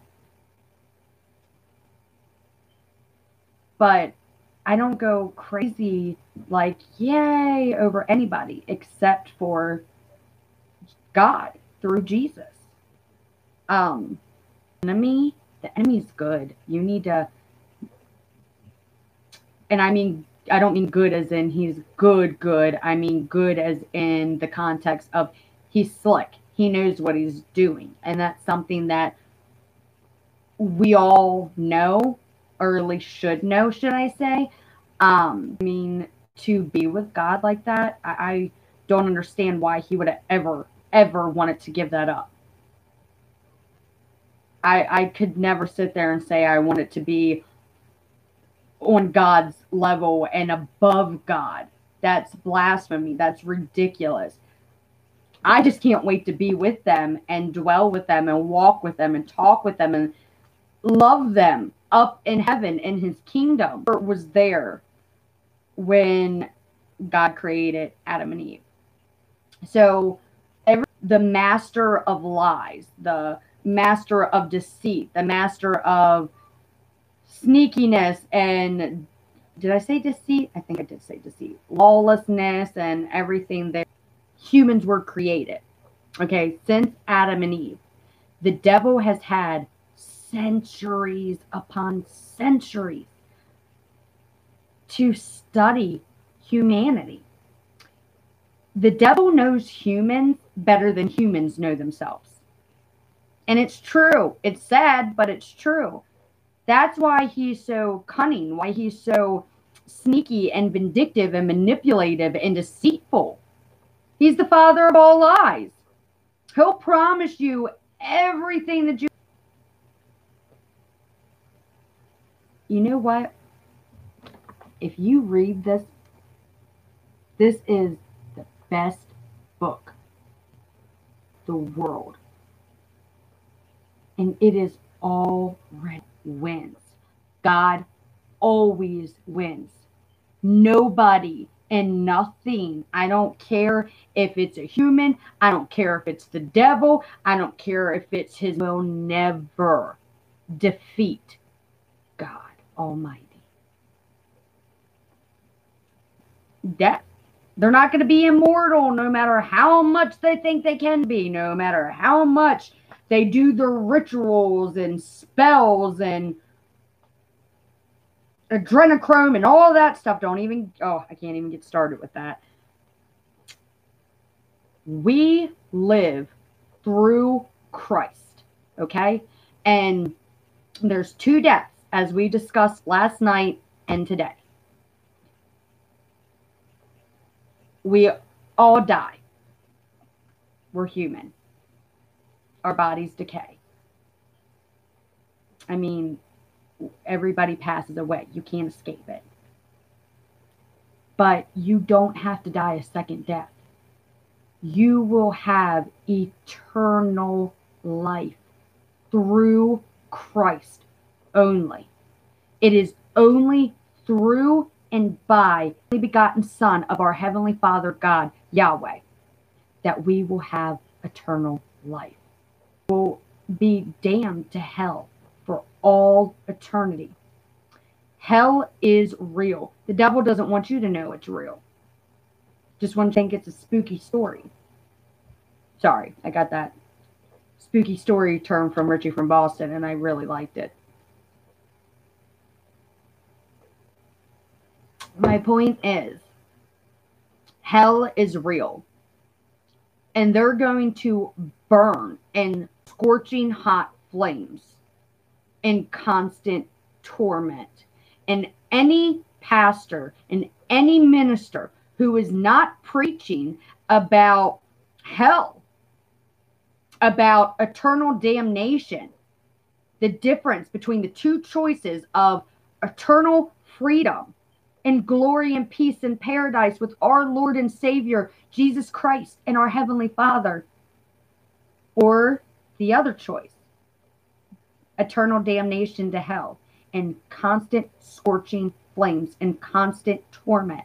But I don't go crazy like, yay, over anybody except for God through Jesus. Um, the enemy's good. You need to, and I don't mean good as in he's good. I mean good as in the context of he's slick. He knows what he's doing. And that's something that we all know, or at least should know, should I say. I mean, to be with God like that, I don't understand why he would have ever wanted to give that up. I could never sit there and say I wanted to be on God's level and above God. That's blasphemy. That's ridiculous. I just can't wait to be with them and dwell with them and walk with them and talk with them and love them up in heaven in his kingdom. It was there when God created Adam and Eve. So the master of lies, the master of deceit, the master of sneakiness, and did I say deceit? I think I did say deceit. Lawlessness and everything that humans were created. Okay, since Adam and Eve, the devil has had centuries upon centuries to study humanity. The devil knows humans better than humans know themselves. And it's true. It's sad, but it's true. That's why he's so cunning, why he's so sneaky and vindictive and manipulative and deceitful. He's the father of all lies. He'll promise you everything that you know what? If you read this, this is the best book the world. And it is already wins. God always wins. Nobody and nothing. I don't care if it's a human. I don't care if it's the devil. I don't care if it's his will never defeat God Almighty. Death. They're not going to be immortal no matter how much they think they can be, no matter how much they do their rituals and spells and adrenochrome and all that stuff. I can't even get started with that. We live through Christ, okay? And there's two deaths, as we discussed last night and today. We all die. We're human. Our bodies decay. I mean, everybody passes away. You can't escape it. But you don't have to die a second death. You will have eternal life through Christ only. It is only through and by the begotten Son of our Heavenly Father, God, Yahweh, that we will have eternal life. We'll be damned to hell for all eternity. Hell is real. The devil doesn't want you to know it's real. Just want to think it's a spooky story. Sorry, I got that spooky story term from Richie from Boston, and I really liked it. My point is, hell is real. And they're going to burn in scorching hot flames in constant torment. And any pastor and any minister who is not preaching about hell, about eternal damnation, the difference between the two choices of eternal freedom and glory and peace and paradise with our Lord and Savior, Jesus Christ, and our Heavenly Father. Or the other choice, eternal damnation to hell. in constant scorching flames and constant torment,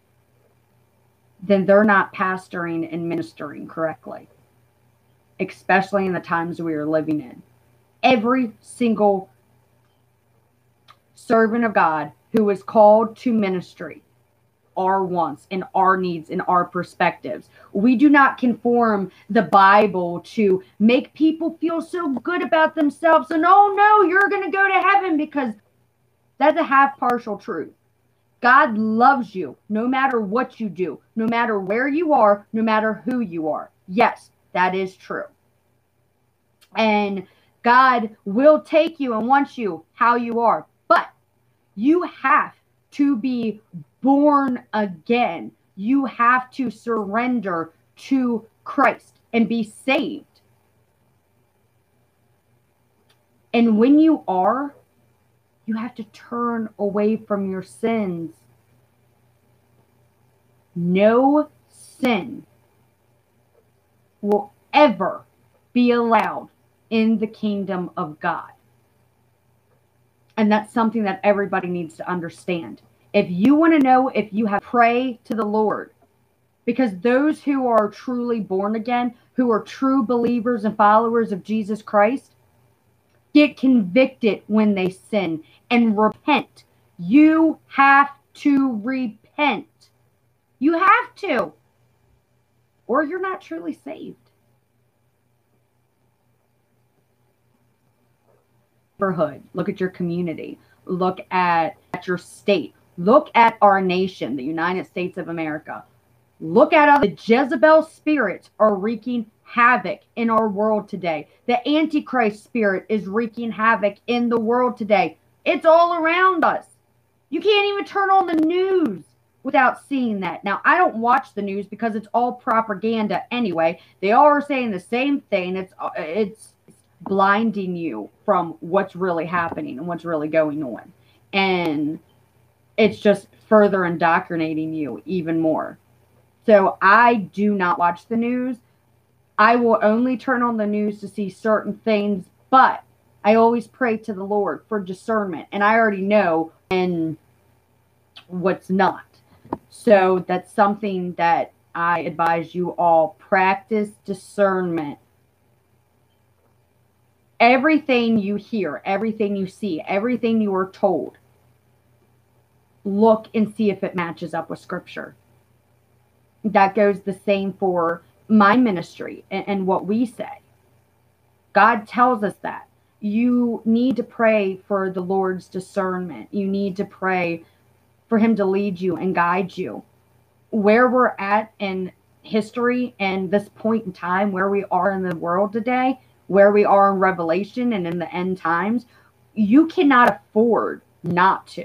then they're not pastoring and ministering correctly, especially in the times we are living in. Every single servant of God who is called to ministry, our wants and our needs and our perspectives. We do not conform the Bible to make people feel so good about themselves and, oh no, you're going to go to heaven, because that's a half partial truth. God loves you no matter what you do, no matter where you are, no matter who you are. Yes, that is true. And God will take you and wants you how you are. But you have to be born again. You have to surrender to Christ and be saved. And when you are, you have to turn away from your sins. No sin will ever be allowed in the kingdom of God. And that's something that everybody needs to understand. If you want to know if you have, pray to the Lord. Because those who are truly born again, who are true believers and followers of Jesus Christ, get convicted when they sin and repent. You have to repent. You have to. Or you're not truly saved. Neighborhood. Look at your community. Look at your state. Look at our nation, the United States of America. Look at the Jezebel spirits are wreaking havoc in our world today. The Antichrist spirit is wreaking havoc in the world today. It's all around us. You can't even turn on the news without seeing that. Now, I don't watch the news because it's all propaganda anyway. They all are saying the same thing. It's blinding you from what's really happening and what's really going on. And it's just further indoctrinating you even more. So I do not watch the news. I will only turn on the news to see certain things, but I always pray to the Lord for discernment. And I already know and what's not. So that's something that I advise you all. Practice discernment. Everything you hear, everything you see, everything you are told, look and see if it matches up with Scripture. That goes the same for my ministry and what we say. God tells us that. You need to pray for the Lord's discernment. You need to pray for Him to lead you and guide you. Where we're at in history and this point in time, where we are in the world today, where we are in Revelation and in the end times, you cannot afford not to.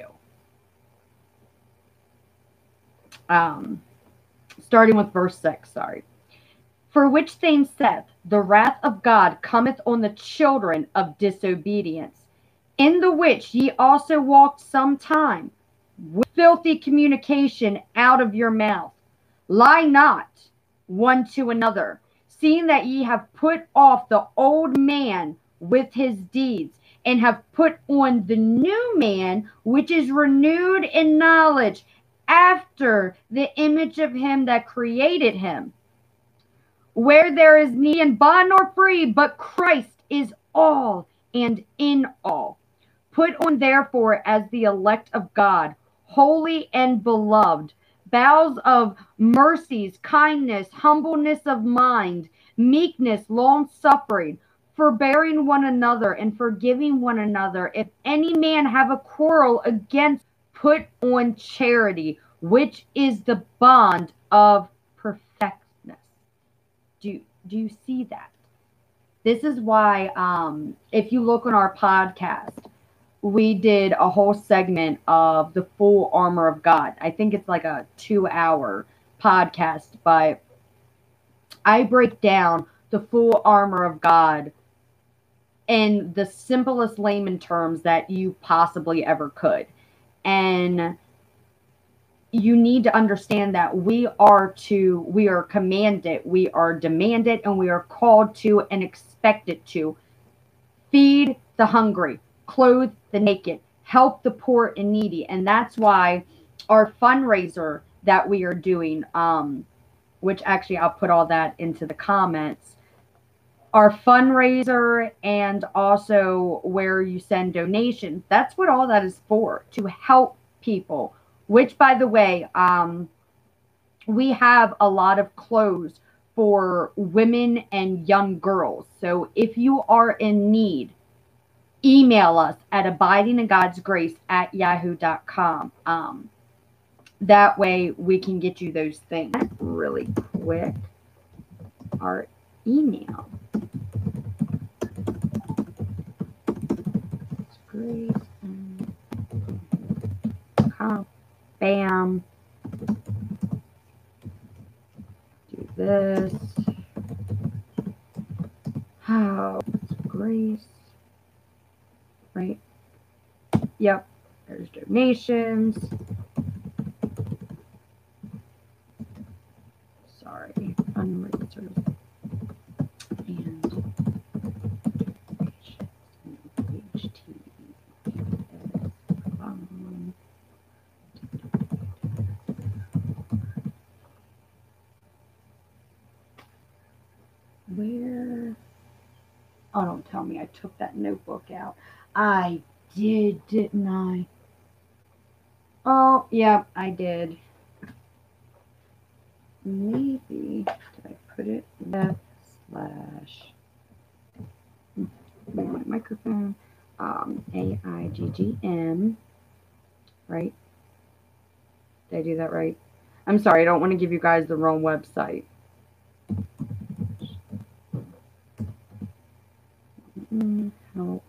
Starting with verse 6, sorry. For which things saith, the wrath of God cometh on the children of disobedience, in the which ye also walked some time, with filthy communication out of your mouth. Lie not one to another, seeing that ye have put off the old man with his deeds, and have put on the new man, which is renewed in knowledge, after the image of him that created him. Where there is neither bond nor free, but Christ is all and in all. Put on therefore as the elect of God, holy and beloved, bowels of mercies, kindness, humbleness of mind, meekness, long-suffering, forbearing one another, and forgiving one another. If any man have a quarrel against, put on charity, which is the bond of perfectness. Do you see that? This is why, if you look on our podcast, we did a whole segment of the full armor of God. I think it's like a 2-hour podcast, but I break down the full armor of God in the simplest layman terms that you possibly ever could. And you need to understand that we are commanded, we are demanded, and we are called to and expected to feed the hungry, clothe the naked, help the poor and needy. And that's why our fundraiser that we are doing, which actually I'll put all that into the comments, our fundraiser and also where you send donations, that's what all that is for, to help people. Which, by the way, we have a lot of clothes for women and young girls. So if you are in need, email us at abidingingodsgrace@yahoo.com. That way we can get you those things. Really quick, our email. Grace. Bam. Do this. Oh, Grace. Right? Yep. There's donations. Sorry. Fundraisers. And where? Oh, don't tell me I took that notebook out. I did, didn't I? Oh, yeah, I did. Maybe, did I put it left slash my microphone, AIGGM, right? Did I do that right? I'm sorry, I don't want to give you guys the wrong website. Help.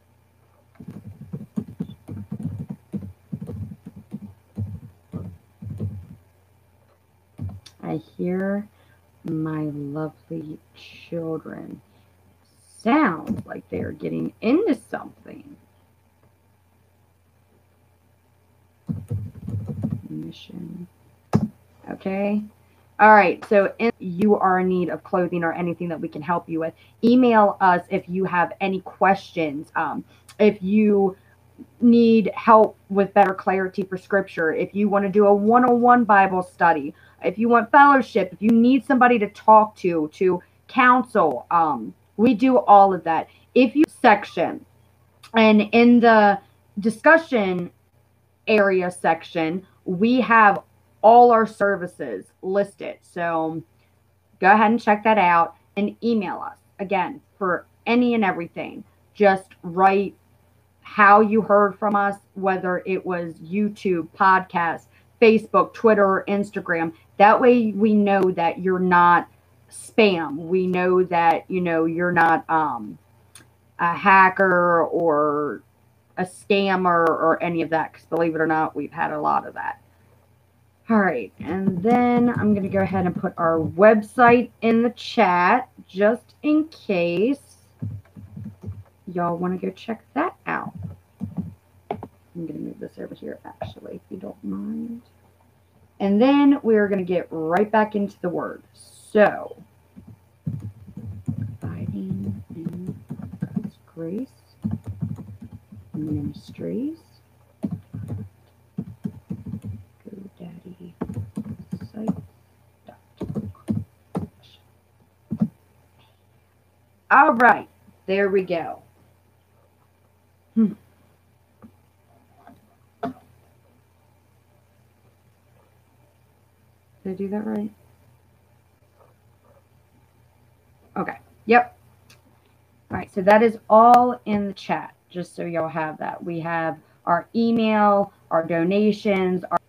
I hear my lovely children. Sounds like they are getting into something. Mission. Okay. All right. So if you are in need of clothing or anything that we can help you with, email us if you have any questions. If you need help with better clarity for scripture, if you want to do a one-on-one Bible study, if you want fellowship, if you need somebody to talk to counsel, we do all of that. If you section, and in the discussion area section, we have all our services listed. So go ahead and check that out and email us again for any and everything. Just write how you heard from us, whether it was YouTube, podcast, Facebook, Twitter, or Instagram. That way we know that you're not spam. We know that, you're not a hacker or a scammer or any of that, because believe it or not, we've had a lot of that. All right, and then I'm going to go ahead and put our website in the chat just in case y'all want to go check that out. I'm going to move this over here, actually, if you don't mind. And then we're going to get right back into the Word. So, Abiding in God's Grace Ministries. GoDaddy site.com. All right, there we go. Did I do that right? Okay. Yep. All right. So that is all in the chat, just so y'all have that. We have our email, our donations, our...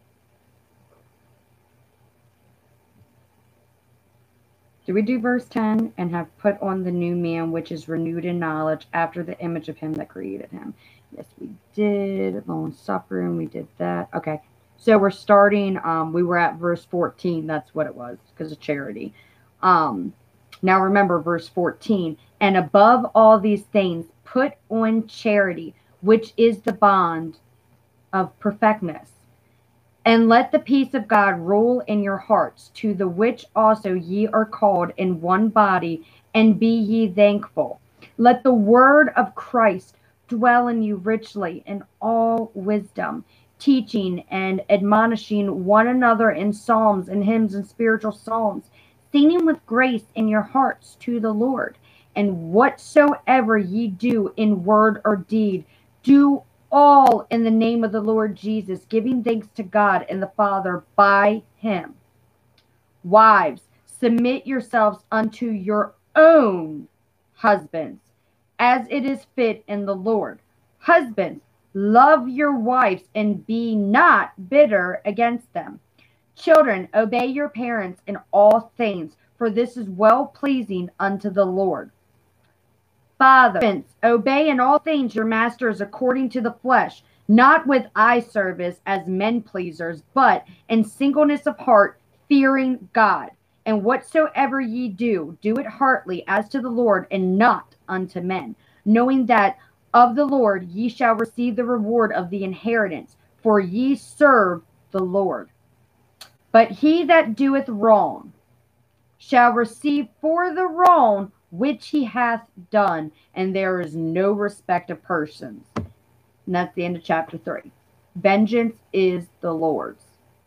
Do we do verse 10? And have put on the new man, which is renewed in knowledge after the image of him that created him. Yes, we did. Long suffering. We did that. Okay. So we're starting, we were at verse 14. That's what it was, because of charity. Now remember verse 14. And above all these things, put on charity, which is the bond of perfectness. And let the peace of God rule in your hearts, to the which also ye are called in one body, and be ye thankful. Let the word of Christ dwell in you richly in all wisdom, teaching and admonishing one another in psalms and hymns and spiritual songs, singing with grace in your hearts to the Lord. And whatsoever ye do in word or deed, do all in the name of the Lord Jesus, giving thanks to God and the Father by him. Wives, submit yourselves unto your own husbands, as it is fit in the Lord. Husbands, love your wives and be not bitter against them. Children, obey your parents in all things, for this is well pleasing unto the Lord. Fathers, obey in all things your masters according to the flesh, not with eye service as men pleasers, but in singleness of heart, fearing God. And whatsoever ye do, do it heartily as to the Lord and not unto men, knowing that of the Lord ye shall receive the reward of the inheritance, for ye serve the Lord. But he that doeth wrong shall receive for the wrong which he hath done, and there is no respect of persons. And that's the end of chapter 3. Vengeance is the Lord's.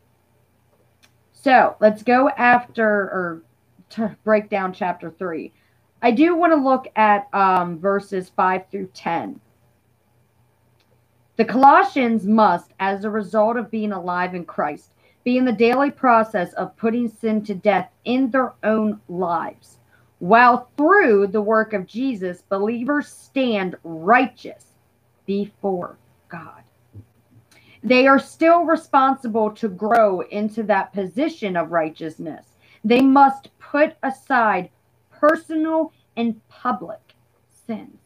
So let's go after, or to break down chapter 3. I do want to look at verses 5 through 10. The Colossians must, as a result of being alive in Christ, be in the daily process of putting sin to death in their own lives, while through the work of Jesus, believers stand righteous before God. They are still responsible to grow into that position of righteousness. They must put aside personal and public sins.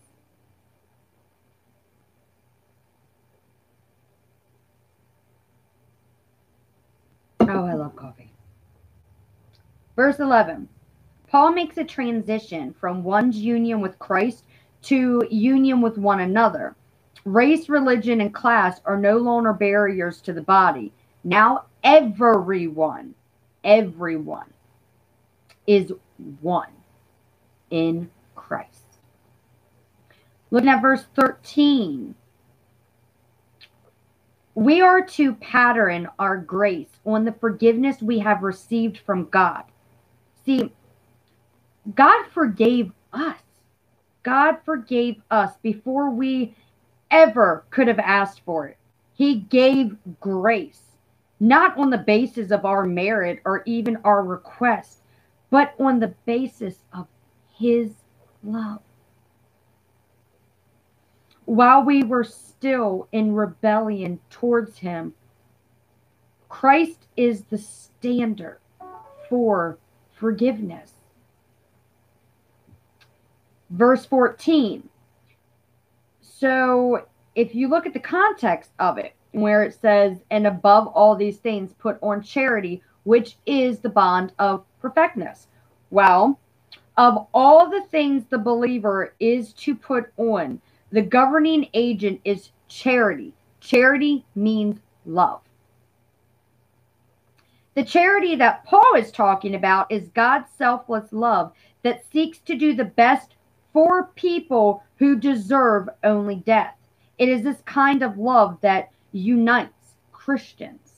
Oh, I love coffee. Verse 11. Paul makes a transition from one's union with Christ to union with one another. Race, religion, and class are no longer barriers to the body. Now everyone is one in Christ. Looking at verse 13. We are to pattern our grace on the forgiveness we have received from God. See, God forgave us. God forgave us before we ever could have asked for it. He gave grace, not on the basis of our merit or even our request, but on the basis of his love. While we were still in rebellion towards him, Christ is the standard for forgiveness. Verse 14. So if you look at the context of it, where it says, and above all these things, put on charity, which is the bond of perfectness. Well, of all the things the believer is to put on, the governing agent is charity. Charity means love. The charity that Paul is talking about is God's selfless love that seeks to do the best for people who deserve only death. It is this kind of love that unites Christians.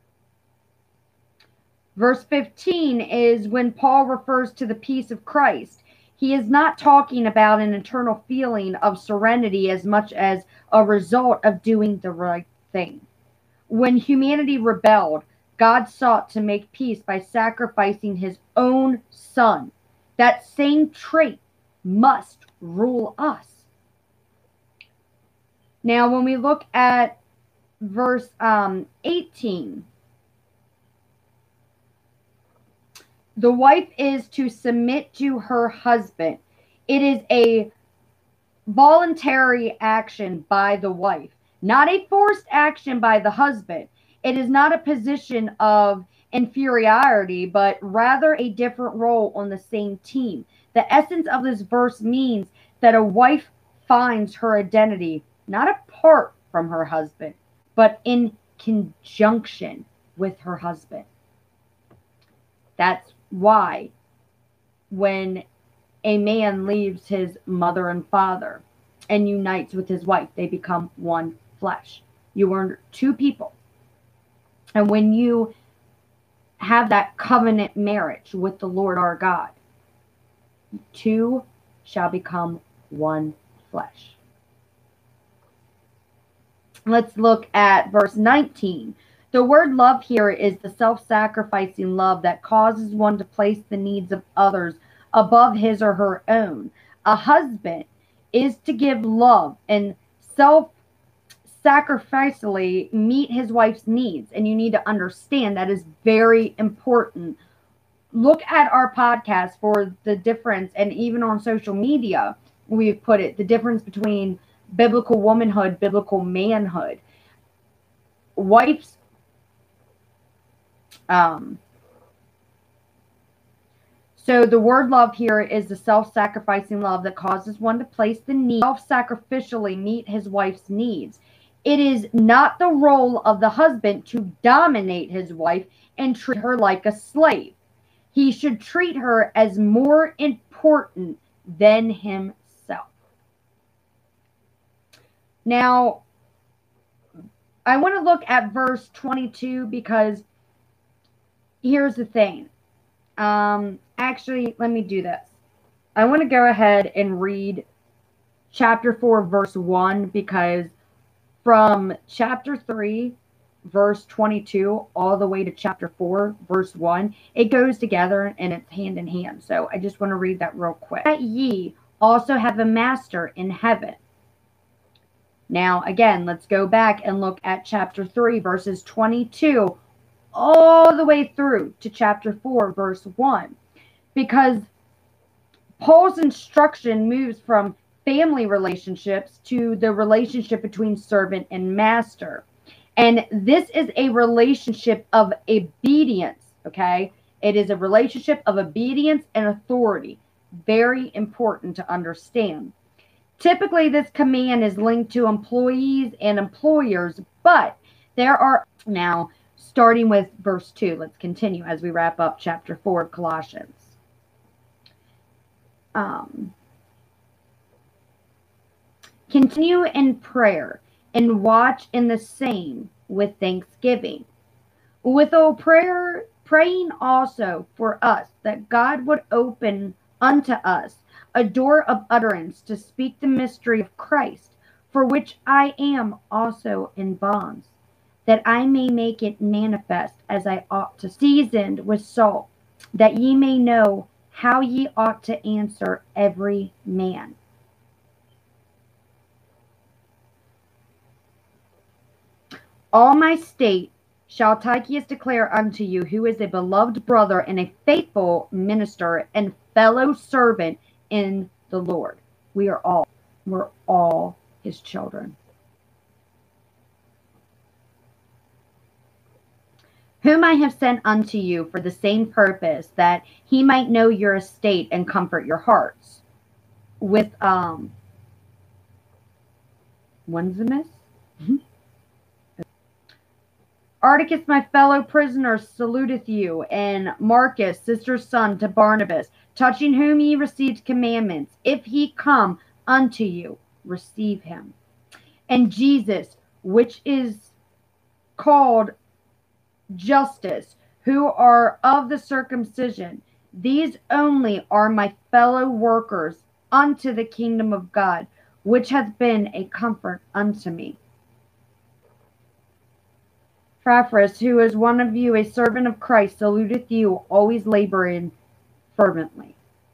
Verse 15 is when Paul refers to the peace of Christ. He is not talking about an internal feeling of serenity as much as a result of doing the right thing. When humanity rebelled, God sought to make peace by sacrificing his own son. That same trait must rule us. Now, when we look at verse 18, the wife is to submit to her husband. It is a voluntary action by the wife, not a forced action by the husband. It is not a position of inferiority, but rather a different role on the same team. The essence of this verse means that a wife finds her identity not apart from her husband, but in conjunction with her husband. That's why when a man leaves his mother and father, and unites with his wife. They become one flesh. You are two people. And when you have that covenant marriage with the Lord our God, two shall become one flesh. Let's look at verse 19. The word love here is the self-sacrificing love that causes one to place the needs of others above his or her own. A husband is to give love and self-sacrificially meet his wife's needs. And you need to understand that is very important. Look at our podcast for the difference, and even on social media, we've put it, the difference between biblical womanhood, biblical manhood. Wives, so the word love here is the self-sacrificing love that causes one to place the need, self-sacrificially meet his wife's needs. It is not the role of the husband to dominate his wife and treat her like a slave. He should treat her as more important than himself. Now, I want to look at verse 22 because here's the thing. Actually, let me do this. I want to go ahead and read chapter 4, verse 1, because from chapter 3, verse 22, all the way to chapter 4, verse 1, it goes together and it's hand in hand. So I just want to read that real quick. That ye also have a master in heaven. Now, again, let's go back and look at chapter 3, verses 22, all the way through to chapter 4, verse 1. Because Paul's instruction moves from family relationships to the relationship between servant and master. And this is a relationship of obedience, okay? It is a relationship of obedience and authority. Very important to understand. Typically, this command is linked to employees and employers, but there are now, starting with verse 2, let's continue as we wrap up chapter 4 of Colossians. Continue in prayer and watch in the same with thanksgiving. With all prayer, praying also for us that God would open unto us a door of utterance to speak the mystery of Christ, for which I am also in bonds, that I may make it manifest as I ought to, seasoned with salt, that ye may know how ye ought to answer every man. All my state shall Tychicus declare unto you, who is a beloved brother and a faithful minister and fellow servant in the Lord. We're all his children. Whom I have sent unto you for the same purpose, that he might know your estate and comfort your hearts. With Onesimus? Articus, my fellow prisoner, saluteth you, and Marcus, sister's son, to Barnabas, touching whom ye received commandments. If he come unto you, receive him. And Jesus, which is called Justus, who are of the circumcision, these only are my fellow workers unto the kingdom of God, which hath been a comfort unto me. Epaphras, who is one of you, a servant of Christ, saluteth you, always laboring fervently.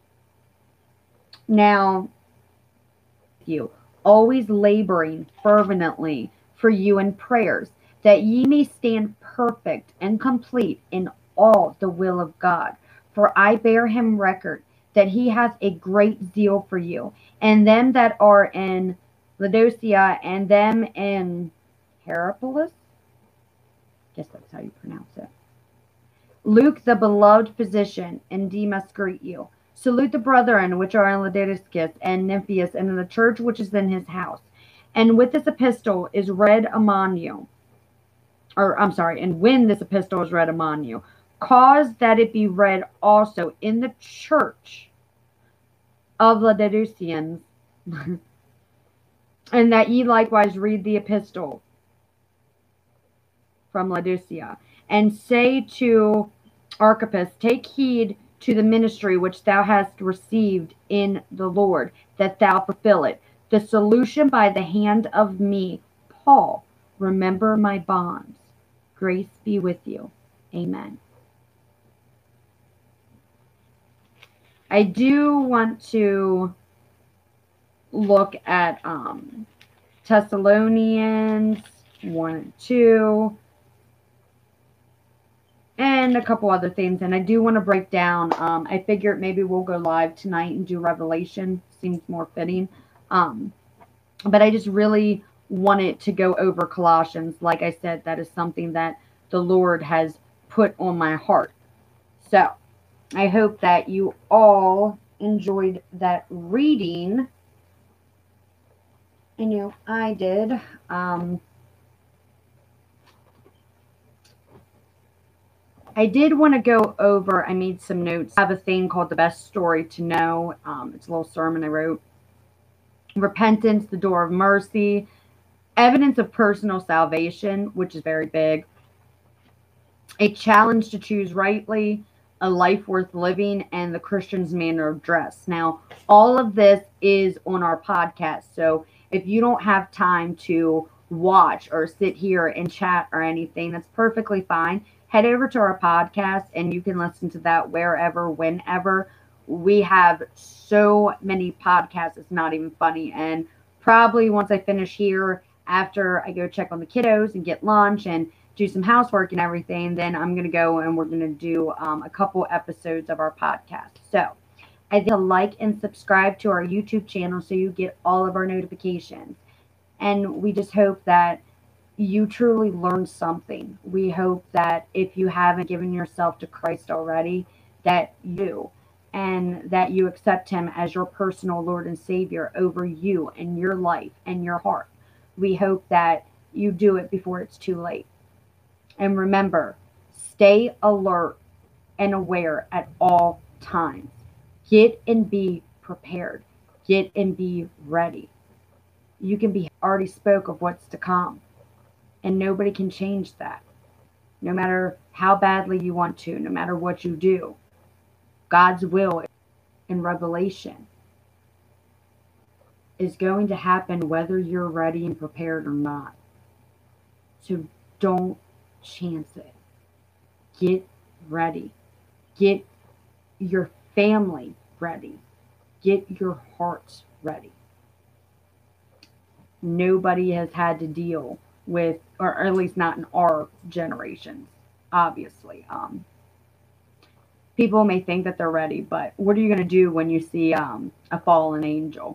Now, you always laboring fervently for you in prayers, that ye may stand perfect and complete in all the will of God. For I bear him record that he hath a great zeal for you, and them that are in Laodicea, and them in Hierapolis. Guess that's how you pronounce it. Luke, the beloved physician, and Demas greet you. Salute the brethren which are in Laodicea and Nymphias, and in the church which is in his house. And with this epistle is read among you, and when this epistle is read among you, cause that it be read also in the church of Laodiceans, And that ye likewise read the epistle from Laodicea, and say to Archippus, take heed to the ministry which thou hast received in the Lord, that thou fulfill it. The solution by the hand of me, Paul. Remember my bonds. Grace be with you. Amen. I do want to look at Thessalonians 1 and 2 and a couple other things. And I do want to break down. I figured maybe we'll go live tonight and do Revelation. Seems more fitting. But I just really wanted to go over Colossians. Like I said, that is something that the Lord has put on my heart. So I hope that you all enjoyed that reading. I know I did. I did want to go over, I made some notes. I have a thing called The Best Story to Know. It's a little sermon I wrote. Repentance, the door of mercy. Evidence of personal salvation, which is very big. A challenge to choose rightly. A life worth living, and the Christian's manner of dress. Now, all of this is on our podcast. So if you don't have time to watch or sit here and chat or anything, that's perfectly fine. Head over to our podcast and you can listen to that wherever, whenever. We have so many podcasts, it's not even funny. And probably once I finish here, after I go check on the kiddos and get lunch and do some housework and everything, then I'm going to go and we're going to do a couple episodes of our podcast. So I think like and subscribe to our YouTube channel so you get all of our notifications. And we just hope that you truly learn something. We hope that if you haven't given yourself to Christ already, that you and that you accept him as your personal Lord and Savior over you and your life and your heart. We hope that you do it before it's too late. And remember, stay alert and aware at all times. Get and be prepared. Get and be ready. You can be already spoke of what's to come. And nobody can change that. No matter how badly you want to, no matter what you do. God's will in Revelation is going to happen whether you're ready and prepared or not. So don't chance it. Get ready. Get your family ready. Get your hearts ready. Nobody has had to deal with, or at least not in our generations, obviously. People may think that they're ready, but what are you going to do when you see a fallen angel?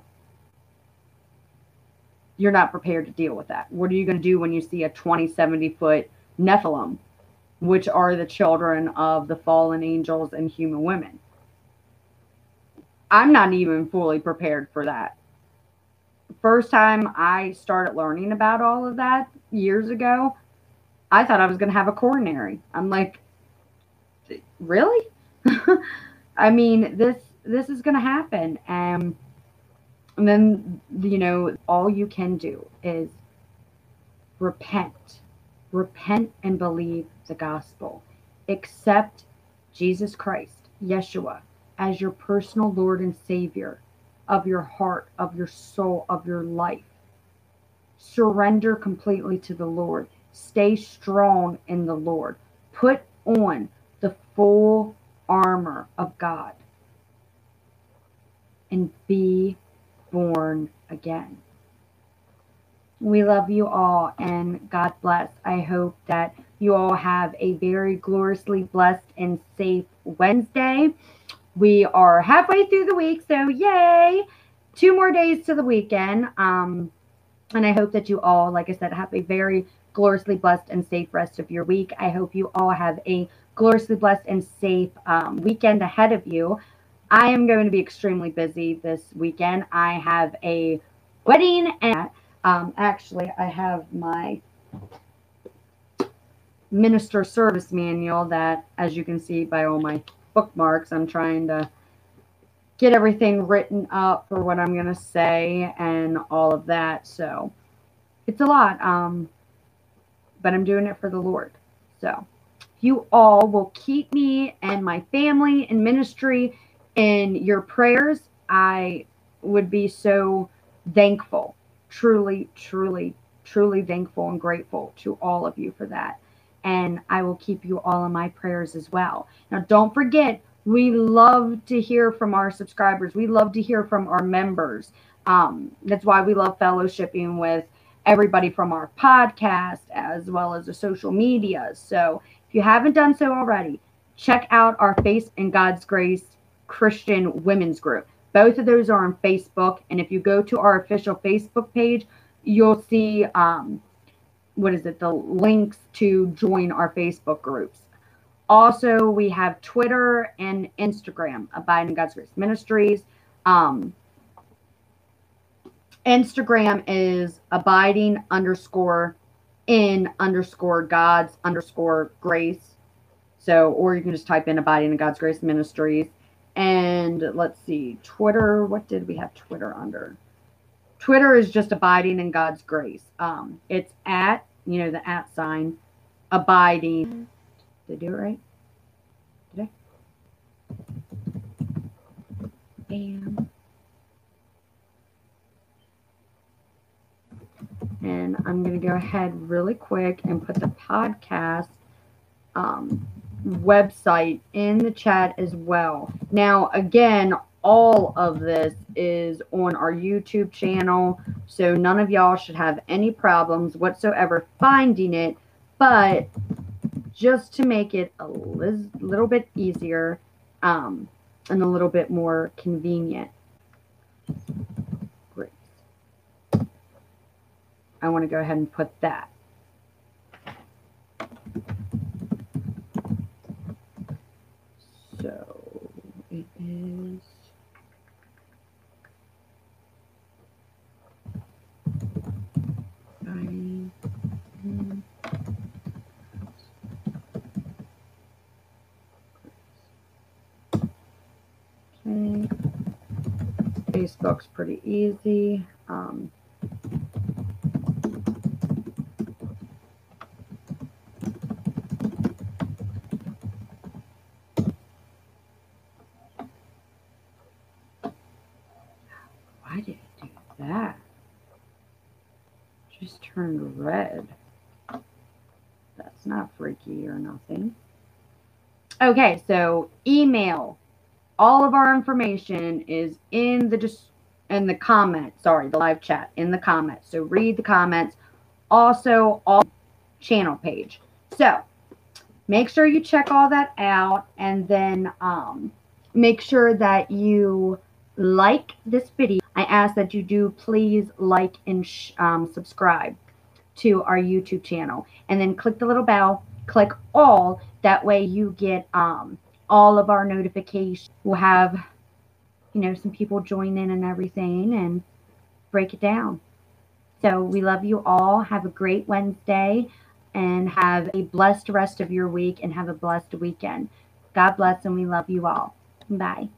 You're not prepared to deal with that. What are you going to do when you see a 70-foot Nephilim, which are the children of the fallen angels and human women? I'm not even fully prepared for that. First time I started learning about all of that years ago, I thought I was going to have a coronary. I'm like, really? I mean, this is going to happen. And then, you know, all you can do is repent. Repent and believe the gospel. Accept Jesus Christ, Yeshua, as your personal Lord and Savior of your heart, of your soul, of your life. Surrender completely to the Lord. Stay strong in the Lord. Put on the full armor of God and be born again. We love you all and God bless. I hope that you all have a very gloriously blessed and safe Wednesday. We are halfway through the week, so yay! 2 more days to the weekend. And I hope that you all, like I said, have a very gloriously blessed and safe rest of your week. I hope you all have a gloriously blessed and safe weekend ahead of you. I am going to be extremely busy this weekend. I have a wedding, and actually, I have my minister service manual that, as you can see by all my bookmarks, I'm trying to get everything written up for what I'm going to say and all of that. So it's a lot, but I'm doing it for the Lord. So you all will keep me and my family and ministry in your prayers. I would be so thankful, truly, truly, truly thankful and grateful to all of you for that. And I will keep you all in my prayers as well. Now, don't forget, we love to hear from our subscribers. We love to hear from our members. That's why we love fellowshipping with everybody from our podcast as well as the social media. So if you haven't done so already, check out our Faith in God's Grace Christian Women's Group. Both of those are on Facebook. And if you go to our official Facebook page, you'll see, the links to join our Facebook groups. Also, we have Twitter and Instagram, Abide in God's Grace Ministries. Instagram is abiding _ God's _ grace. So, or you can just type in Abiding in God's Grace Ministries. And let's see, Twitter, what did we have Twitter under? Twitter is just Abiding in God's Grace. It's at, the at sign, abiding. Did I do it right? Did I? Bam. And I'm going to go ahead really quick and put the podcast website in the chat as well. Now, again, all of this is on our YouTube channel, so none of y'all should have any problems whatsoever finding it, but just to make it a little bit easier and a little bit more convenient. Great. I want to go ahead and put that. So it is okay. Facebook's pretty easy. Why did it do that? Just turned red. That's not freaky or nothing. Okay, so email. All of our information is in the comments. Sorry, the live chat in the comments. So read the comments. Also, all channel page. So make sure you check all that out, and then make sure that you like this video. I ask that you do please like and subscribe to our YouTube channel, and then click the little bell, click all. That way you get all of our notifications. We'll have, some people join in and everything and break it down. So we love you all. Have a great Wednesday and have a blessed rest of your week and have a blessed weekend. God bless, and we love you all. Bye.